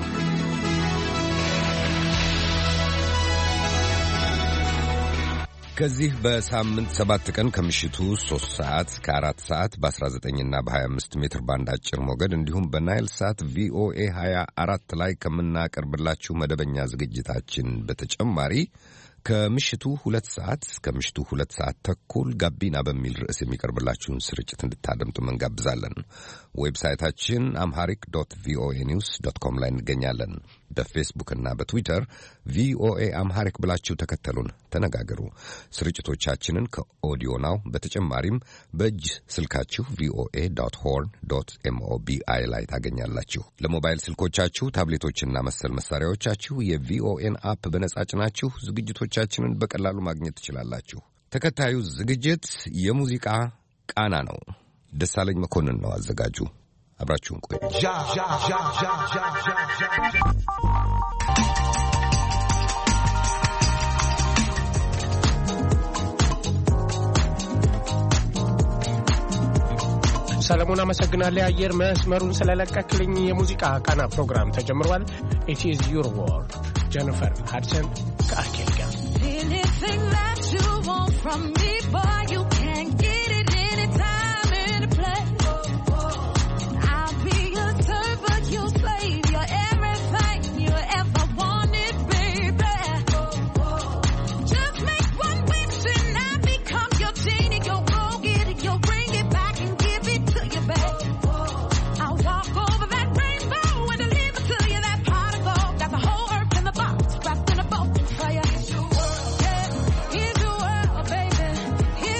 ከዚህ በሳምንት 7 ቀን ከምሽቱ 3 ሰዓት እስከ 4 ሰዓት በ19 እና በ25 ሜትር ባንድ አጭር ሞገድ እንዲሁም በናይል ሳት ቪኦኤ 24 ላይ ከምናቀርብላችሁ መደበኛ ዝግጅታችን በተጨማሪ ከምሽቱ 2 ሰዓት እስከ ምሽቱ 2 ሰዓት ተኩል ጋቢና በሚል ርዕስ የሚቀርብላችሁን ስርጭት እንድታደምጡ እንጋብዛለን። ዌብሳይታችን amharic.voanews.com ላይ እንገኛለን። በፌስቡክ እና በትዊተር ቪኦኤ አምሃሪክ ብላችሁ ተከተሉን፣ ተነጋገሩ። ስርጭቶቻችንን ከኦዲዮ ናው በተጨማሪም በእጅ ስልካችሁ voa.horn.mobi ላይ ታገኛላችሁ። ለሞባይል ስልኮቻችሁ ታብሌቶችና መሰል መሳሪያዎቻችሁ የቪኦኤን አፕ በነጻ ጭናችሁ ዝግጅቶቻችንን በቀላሉ ማግኘት ትችላላችሁ። ተከታዩ ዝግጅት የሙዚቃ ቃና ነው። ደሳለኝ መኮንን ነው አዘጋጁ። አብራችሁን ቆዩ። ሰለሞን አመሰግናለሁ። የአየር መስመሩን ስለለቀቅልኝ። የሙዚቃ ቃና ፕሮግራም ተጀምሯል። It is your world ጀኒፈር ሃድሰን ከአርኬል ጋር Anything that you want from me, boy, you can get it anytime, any place. I'll be your servant, your slave, your everything you ever wanted, baby. Just make one wish and I become your genie. You'll go get it, you'll bring it back and give it to you, babe. I'll walk over that rainbow and deliver to you that pot of gold. Got the whole earth in the box, wrapped in a bow for you. Here's your world, baby. Here's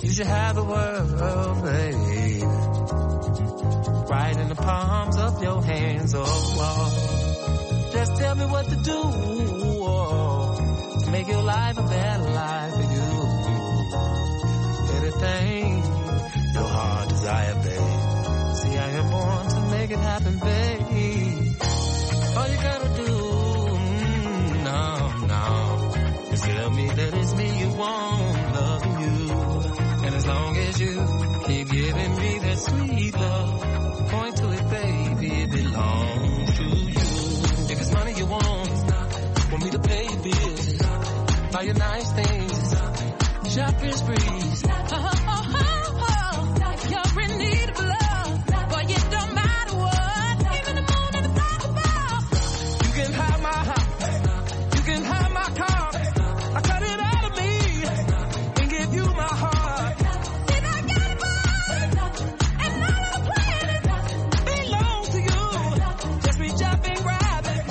You should have the world, baby, right in the palms of your hands. Oh, just tell me what to do to make your life a better life for you. Anything your heart desire, babe. See, I am born to make it happen, babe. All you gotta do, no, is tell me that it's me you want, loving you. And as long as you keep giving me that sweet love, point to it, baby, it belongs to you. If it's money you want me to pay your bills, buy your nice things, shopping sprees. If you're in need of love, boy, it don't matter what. Even the moon and the stars above. You can have my house, you can have my car. I cut it out of me and give you my heart. See, I got it all, and all of the planet belongs to you. Just reach up and grab it.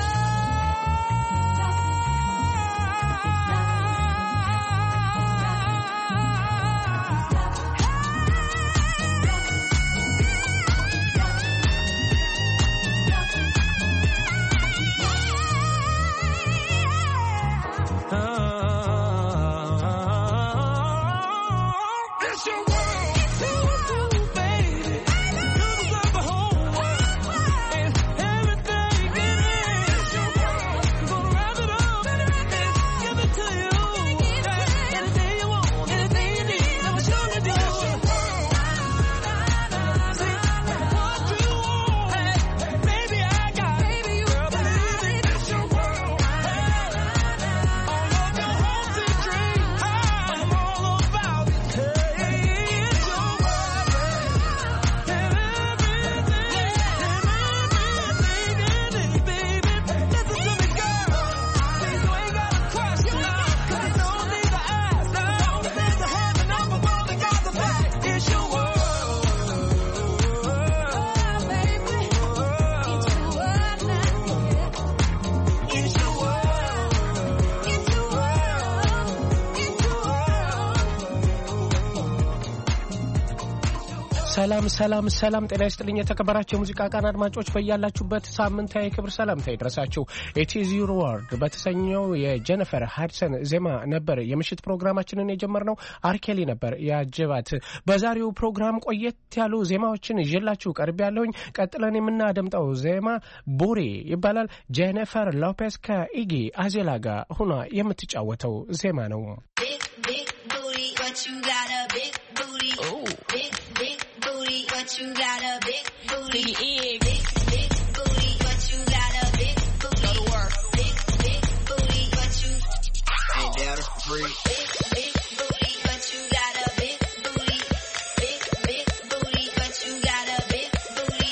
ሰላም ሰላም ሰላም ጤና ይስጥልኝ የተከበራችሁ የሙዚቃ ቃና አድማጮች በእያላችሁበት ሳምንታዊ ክብር ሰላምታ ይድረሳችሁ። It is your world በተሰኘው የጄኒፈር ሃድሰን ዜማ ነበር የምሽት ፕሮግራማችንን የጀመርነው። አርኬሊ ነበር ያጀባት። በዛሬው ፕሮግራም ቆየት ያሉ ዜማዎችን ይዤላችሁ ቀርቤያለሁኝ። ቀጥለን የምናደምጠው ዜማ ቡሪ ይባላል። ጄኒፈር ሎፔዝ ከኢጊ አዜላ ጋር ሆና የምትጫወተው ዜማ ነው። Big booty, but you got a big booty. Oh. Big booty, but you got a big booty. Big booty, but you got a big booty. Go to work. Big booty, but you ain't that a freak. Big booty, but you got a big booty. Big booty, but you got a big booty.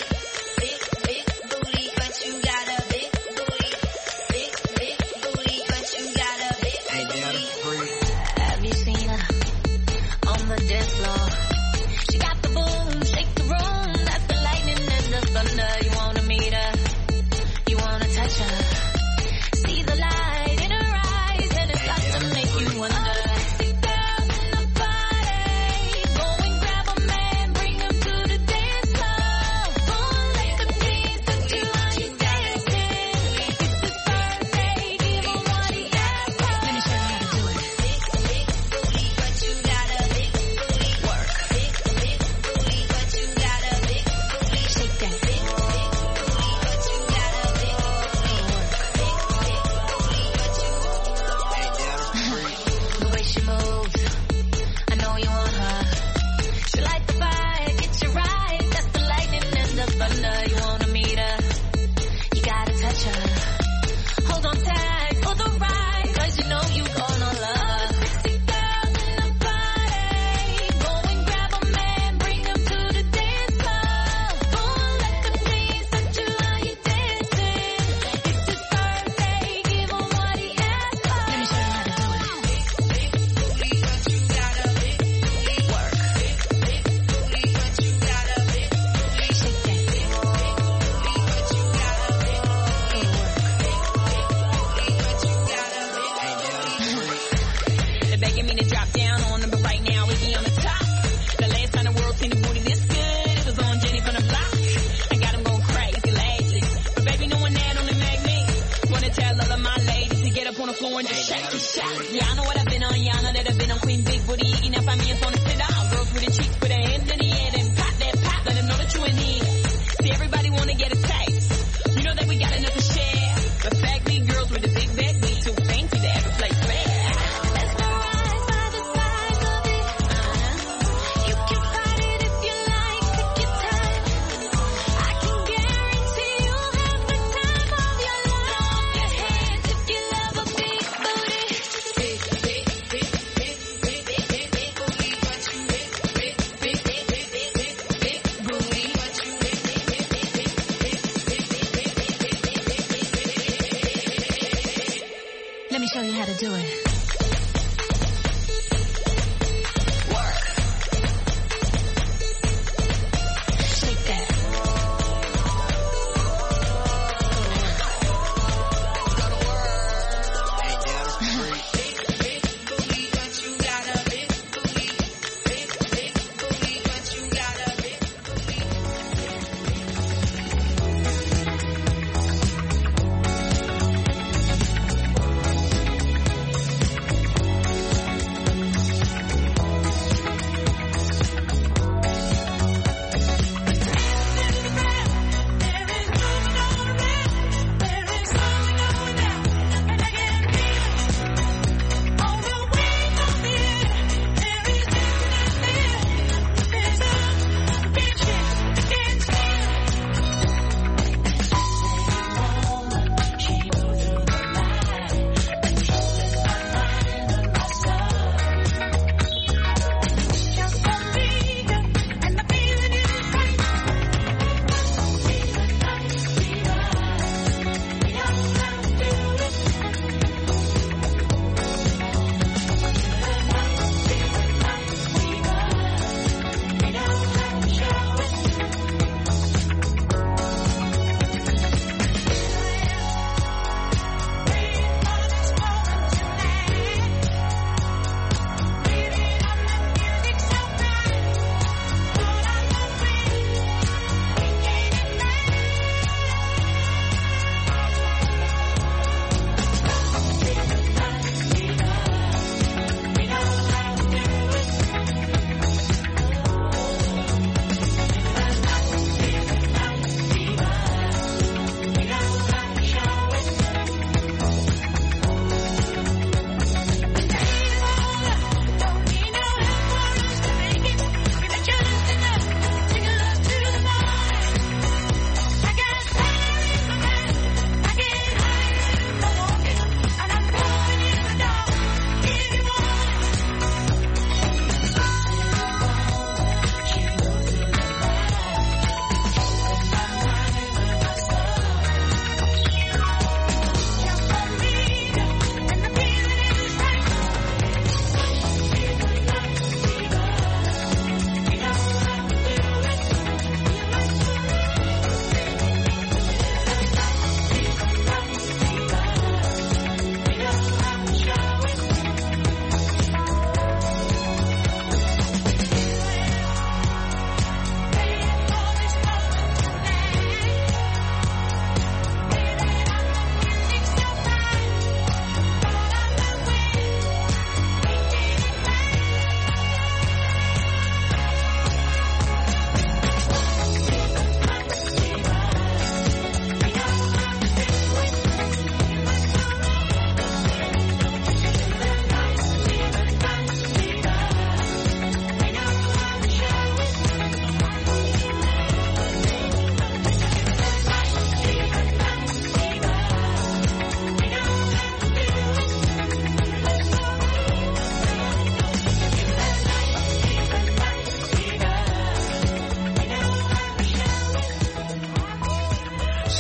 Big booty, but you got a big booty. Big booty, but you got a big booty. Ain't that a freak. Have you seen her on the dance floor? She got the boom, shake the room. That's the lightning and the thunder. You wanna meet her? You wanna touch her? See the light in her eyes, and it starts to make you wonder. Sexy girls in the party, go and grab a man, bring him to the dance floor. Go and let the dance to you while you dancing. It's his birthday, give him what he asked for. Let me show you how to do it. Big booty, but you got a big booty. Work. Big booty, but you got a big booty. Shake that. Big booty, but you got a big booty. Work. Big booty, but you ain't that a freak. The way she moves, I know you want her. She light the fire, get you right. That's the lightning and the thunder. You wanna meet her? You gotta touch her. Hold on tight for the ride, 'cause you know you gonna love. Sexy girls in the party, go and grab a man, bring him to the dance floor. Go and let the dance touch you while you dancing. It's his birthday, give him what he asked for. Let me show you how to do it. Big booty, but you got a big booty. Work. Big booty, but you got a big booty. Shake that. Big booty, but you got a big booty. Work. Big booty, but you got a big booty. They're begging me to drop down on them, but right now we on the top.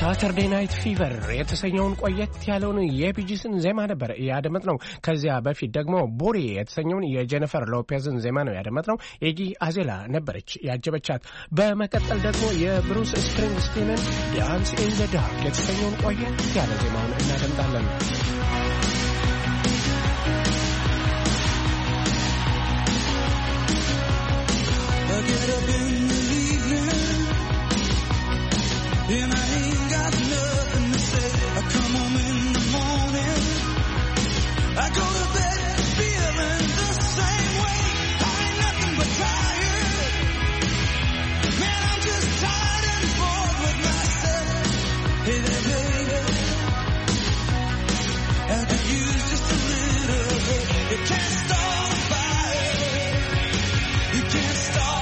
ሳተርዴይ ናይት ፊቨር የተሰኘውን ቆየት ያለውን የቢጂስን ዜማ ነበር ያደመጥነው። ከዚያ በፊት ደግሞ ቦሪ የተሰኘውን የጄኒፈር ሎፔዝን ዜማ ነው ያደመጥነው። ኤጊ አዜላ ነበረች ያጀበቻት። በመቀጠል ደግሞ የብሩስ ስፕሪንግስቲንን ዳንስ ኢን ዘ ዳርክ የተሰኘውን ቆየት ያለ ዜማውን እናደምጣለን። Get up in the evening and I ain't got nothing to say. I come home in the morning, I go to bed feeling the same way. I ain't nothing but tired, man, I'm just tired and bored with myself. Hey there baby, I could use just a little bit. You can't start a fire, you can't start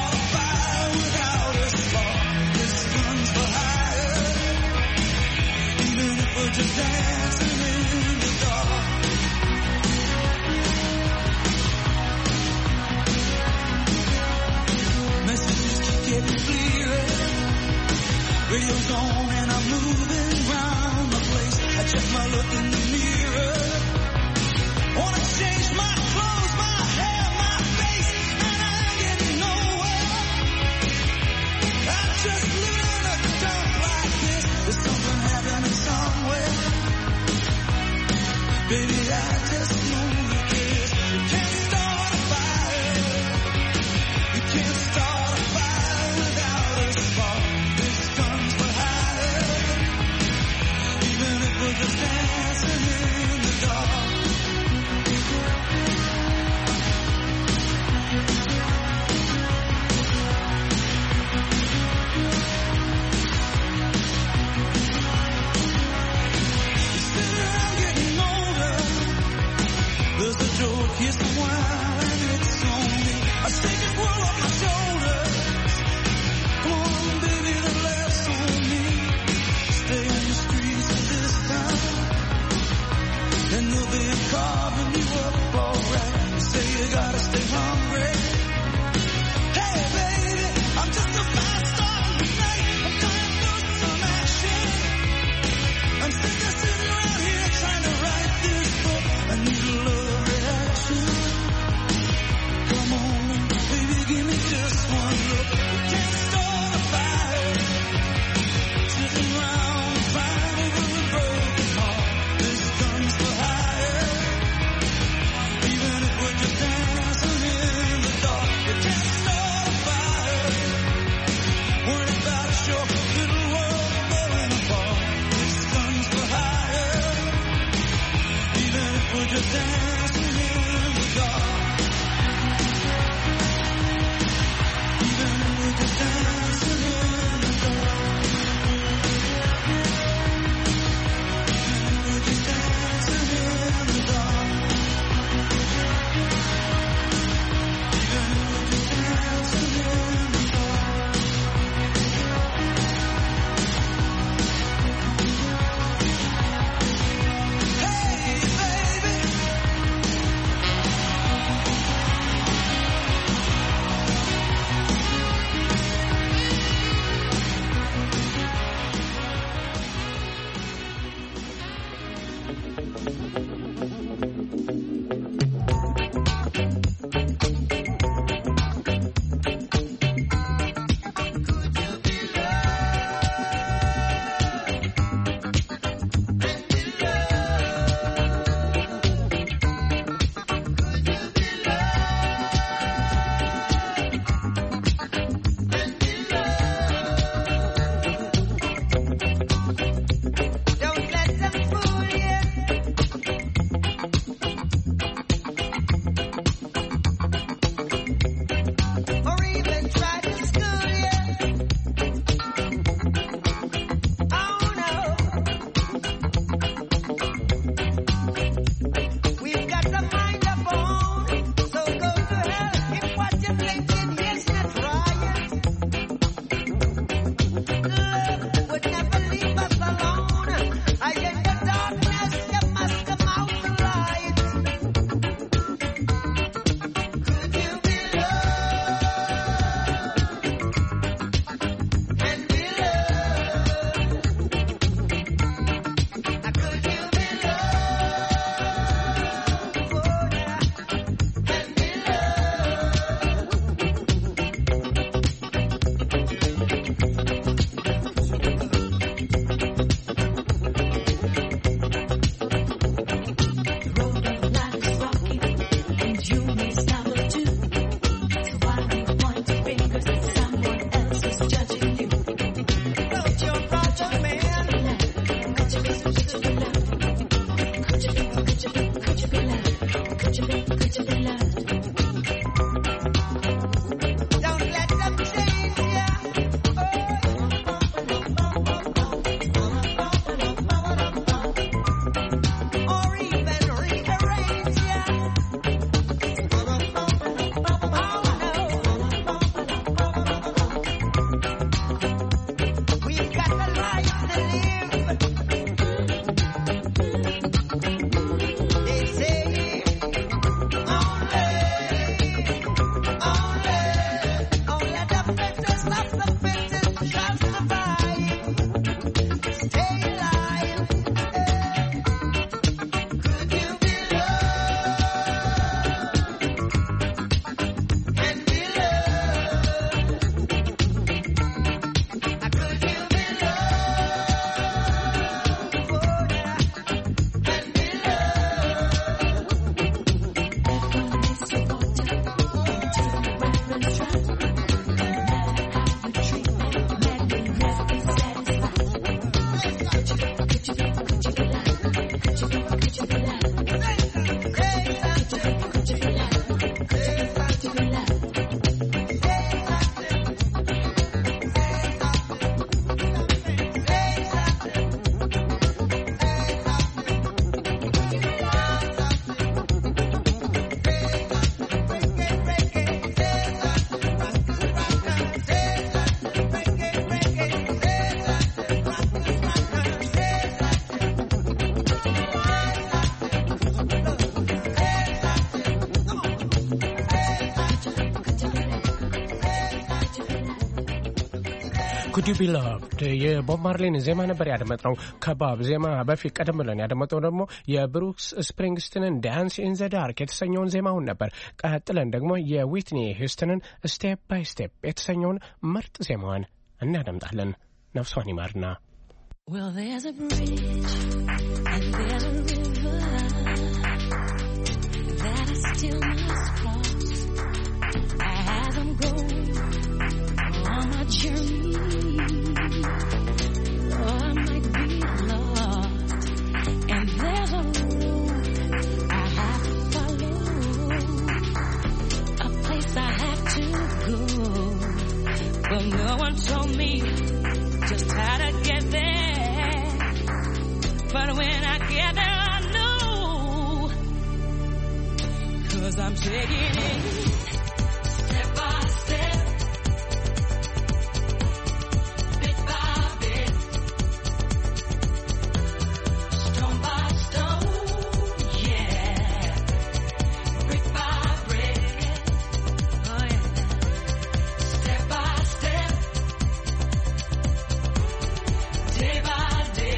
just dancing in the dark. Messages keep getting clearer. Radio's on and I'm moving around the place. I check my look in the mirror. Wanna change my clothes, my hair, my face, and I ain't getting nowhere. I'm just living in a dump like this. There's something happening somewhere. Baby, I just know you care. You can't start a fire. You can't start a fire without a spark. This guns for hire. Even if we're just dancing in the dark. There's a joke, here's the wine, it's on me. I take it well off my shoulders. Come on, baby, the laughs on me. Stay on the streets this time, and they'll be carving you up alright. You say you gotta stay hungry. Hey, baby, I'm just a fast star tonight. I'm dying for some action. I'm sick of sitting around here trying to write this book. I need a love. Come on, baby. Could You Be Loved የቦብ ማርሊን ዜማ ነበር ያደመጥነው። ከባብ ዜማ በፊት ቀደም ብለን ያደመጥነው ደግሞ የብሩክስ ስፕሪንግስትንን ዳንስ ኢን ዘ ዳርክ የተሰኘውን ዜማውን ነበር። ቀጥለን ደግሞ የዊትኒ ሂውስተንን ስቴፕ ባይ ስቴፕ የተሰኘውን ምርጥ ዜማዋን እናደምጣለን። ነፍሷን ይማርና Well, there's a bridge and there's a river that I still must cross as I'm going on my journey. Oh, I might be lost, and there's a road I have to follow, a place I have to go, but no one told me just how to get there. But when I get there, I know, 'cause I'm taking it step by step, bit by bit, stone by stone, yeah, brick by brick, oh yeah, step by step, day by day.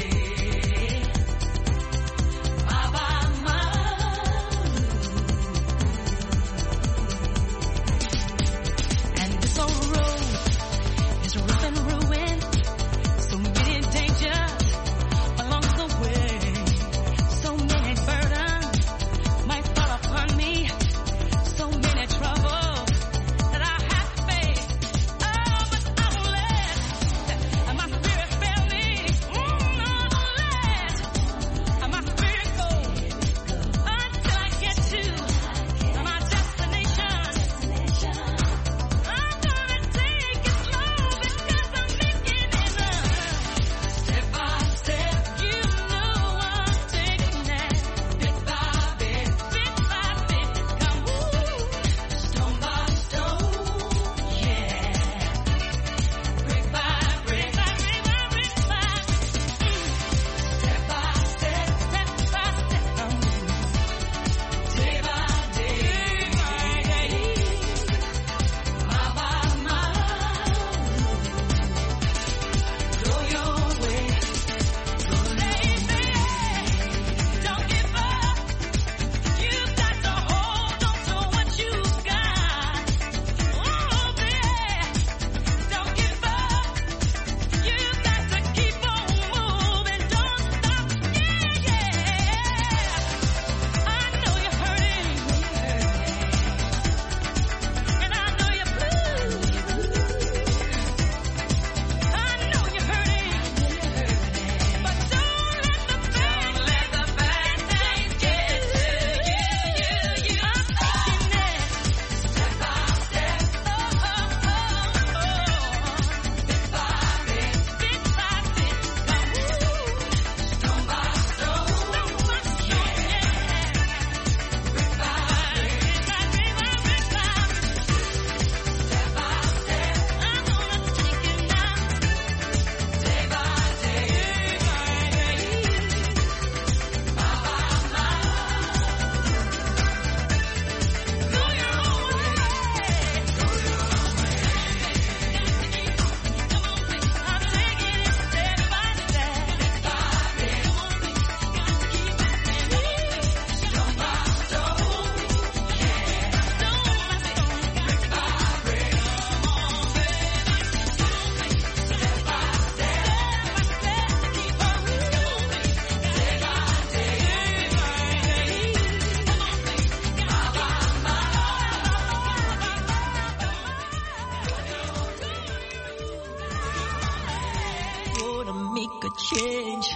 change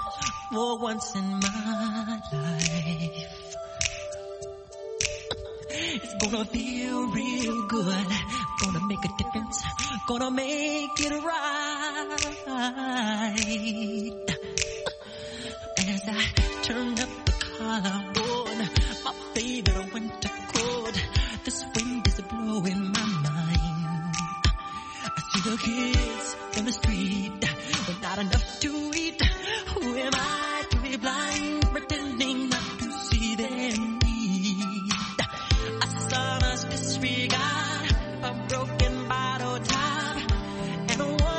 for once in my life. It's gonna feel real good, gonna make a difference, gonna make it right. As I turn up the collarbone, my favorite winter coat, this wind is blowing my mind. I see the kids in the street with not enough to eat. Who am I to be blind, pretending not to see their need? A son's disregard, a broken bottle top, and a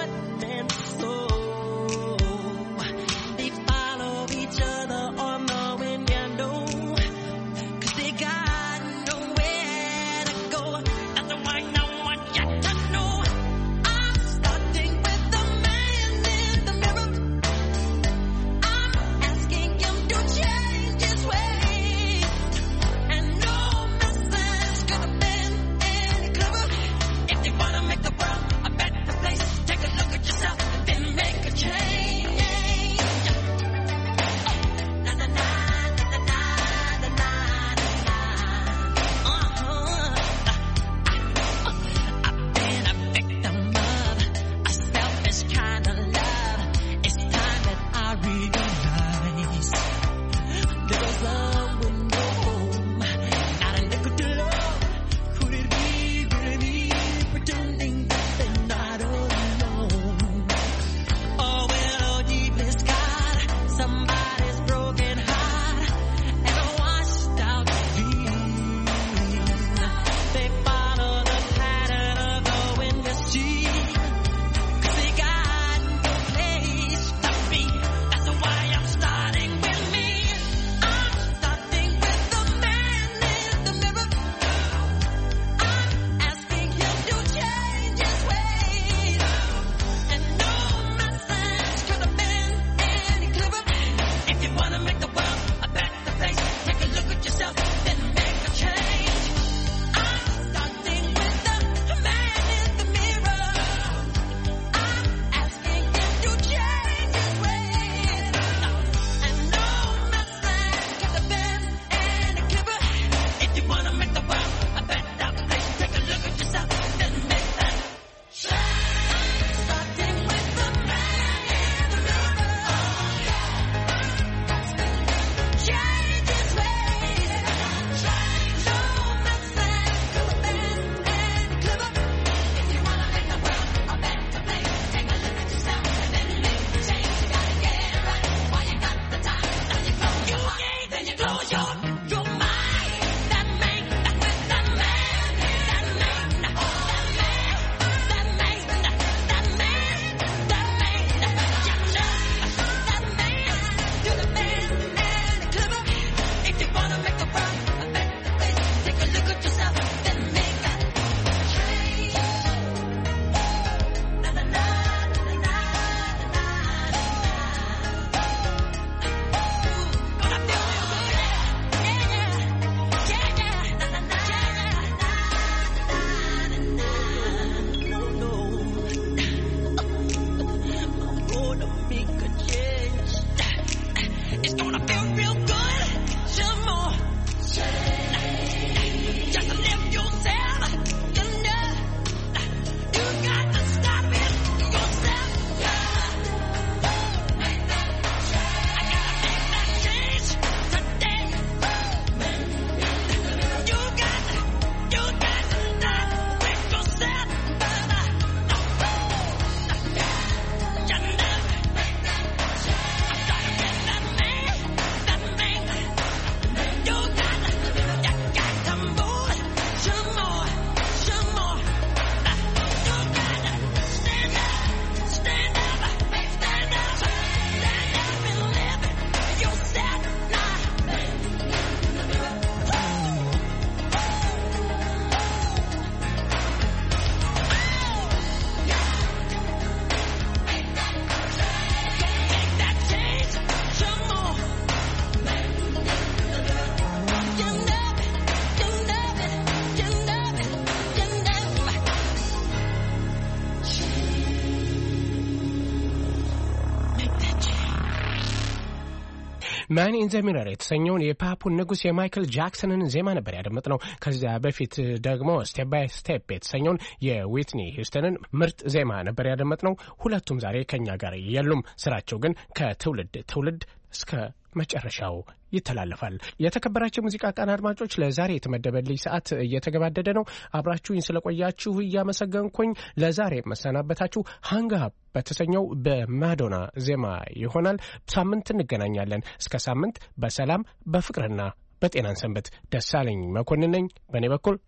ማን ኢን ዘ ሚረር የተሰኘውን የፓፑን ንጉስ የማይክል ጃክሰንን ዜማ ነበር ያደመጥነው። ከዚያ በፊት ደግሞ ስቴፕ ባይ ስቴፕ የተሰኘውን የዊትኒ ሂውስተንን ምርጥ ዜማ ነበር ያደመጥነው። ሁለቱም ዛሬ ከኛ ጋር የሉም። ስራቸው ግን ከትውልድ ትውልድ እስከ መጨረሻው ይተላለፋል። የተከበራቸው ሙዚቃ ቃና አድማጮች ለዛሬ የተመደበልኝ ሰዓት እየተገባደደ ነው። አብራችሁኝ ስለቆያችሁ እያመሰገንኩኝ ለዛሬ መሰናበታችሁ ሃንግ አፕ በተሰኘው በማዶና ዜማ ይሆናል። ሳምንት እንገናኛለን። እስከ ሳምንት በሰላም በፍቅርና በጤናን ሰንበት። ደሳለኝ መኮንን ነኝ በእኔ በኩል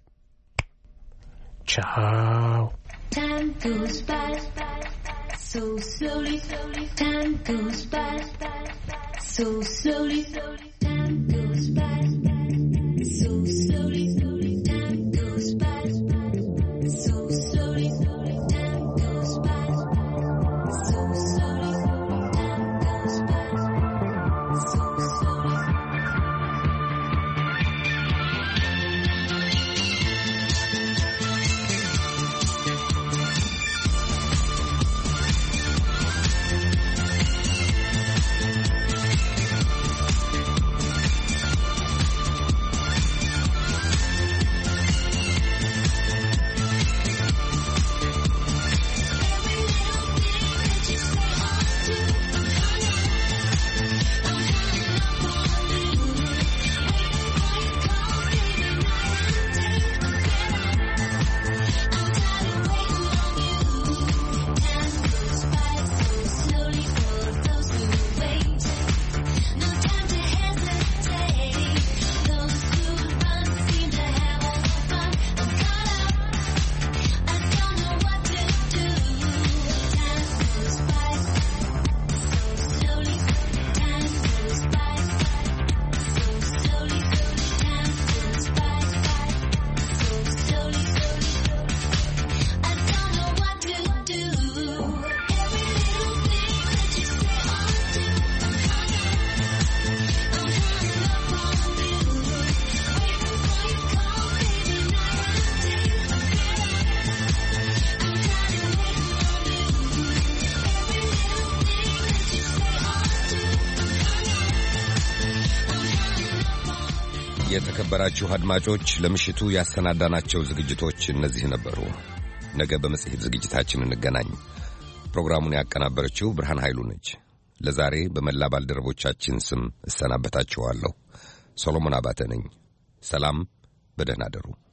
ቻው። Time goes by so slowly, time goes by so slowly, time goes by so slowly, time goes by so slowly, time goes by so slowly, time goes by so slowly. የተከበራችሁ አድማጮች ለምሽቱ ያሰናዳናቸው ዝግጅቶች እነዚህ ነበሩ። ነገ በመጽሔት ዝግጅታችን እንገናኝ። ፕሮግራሙን ያቀናበረችው ብርሃን ኃይሉ ነች። ለዛሬ በመላ ባልደረቦቻችን ስም እሰናበታችኋለሁ። ሰሎሞን አባተ ነኝ። ሰላም፣ በደህና አደሩ።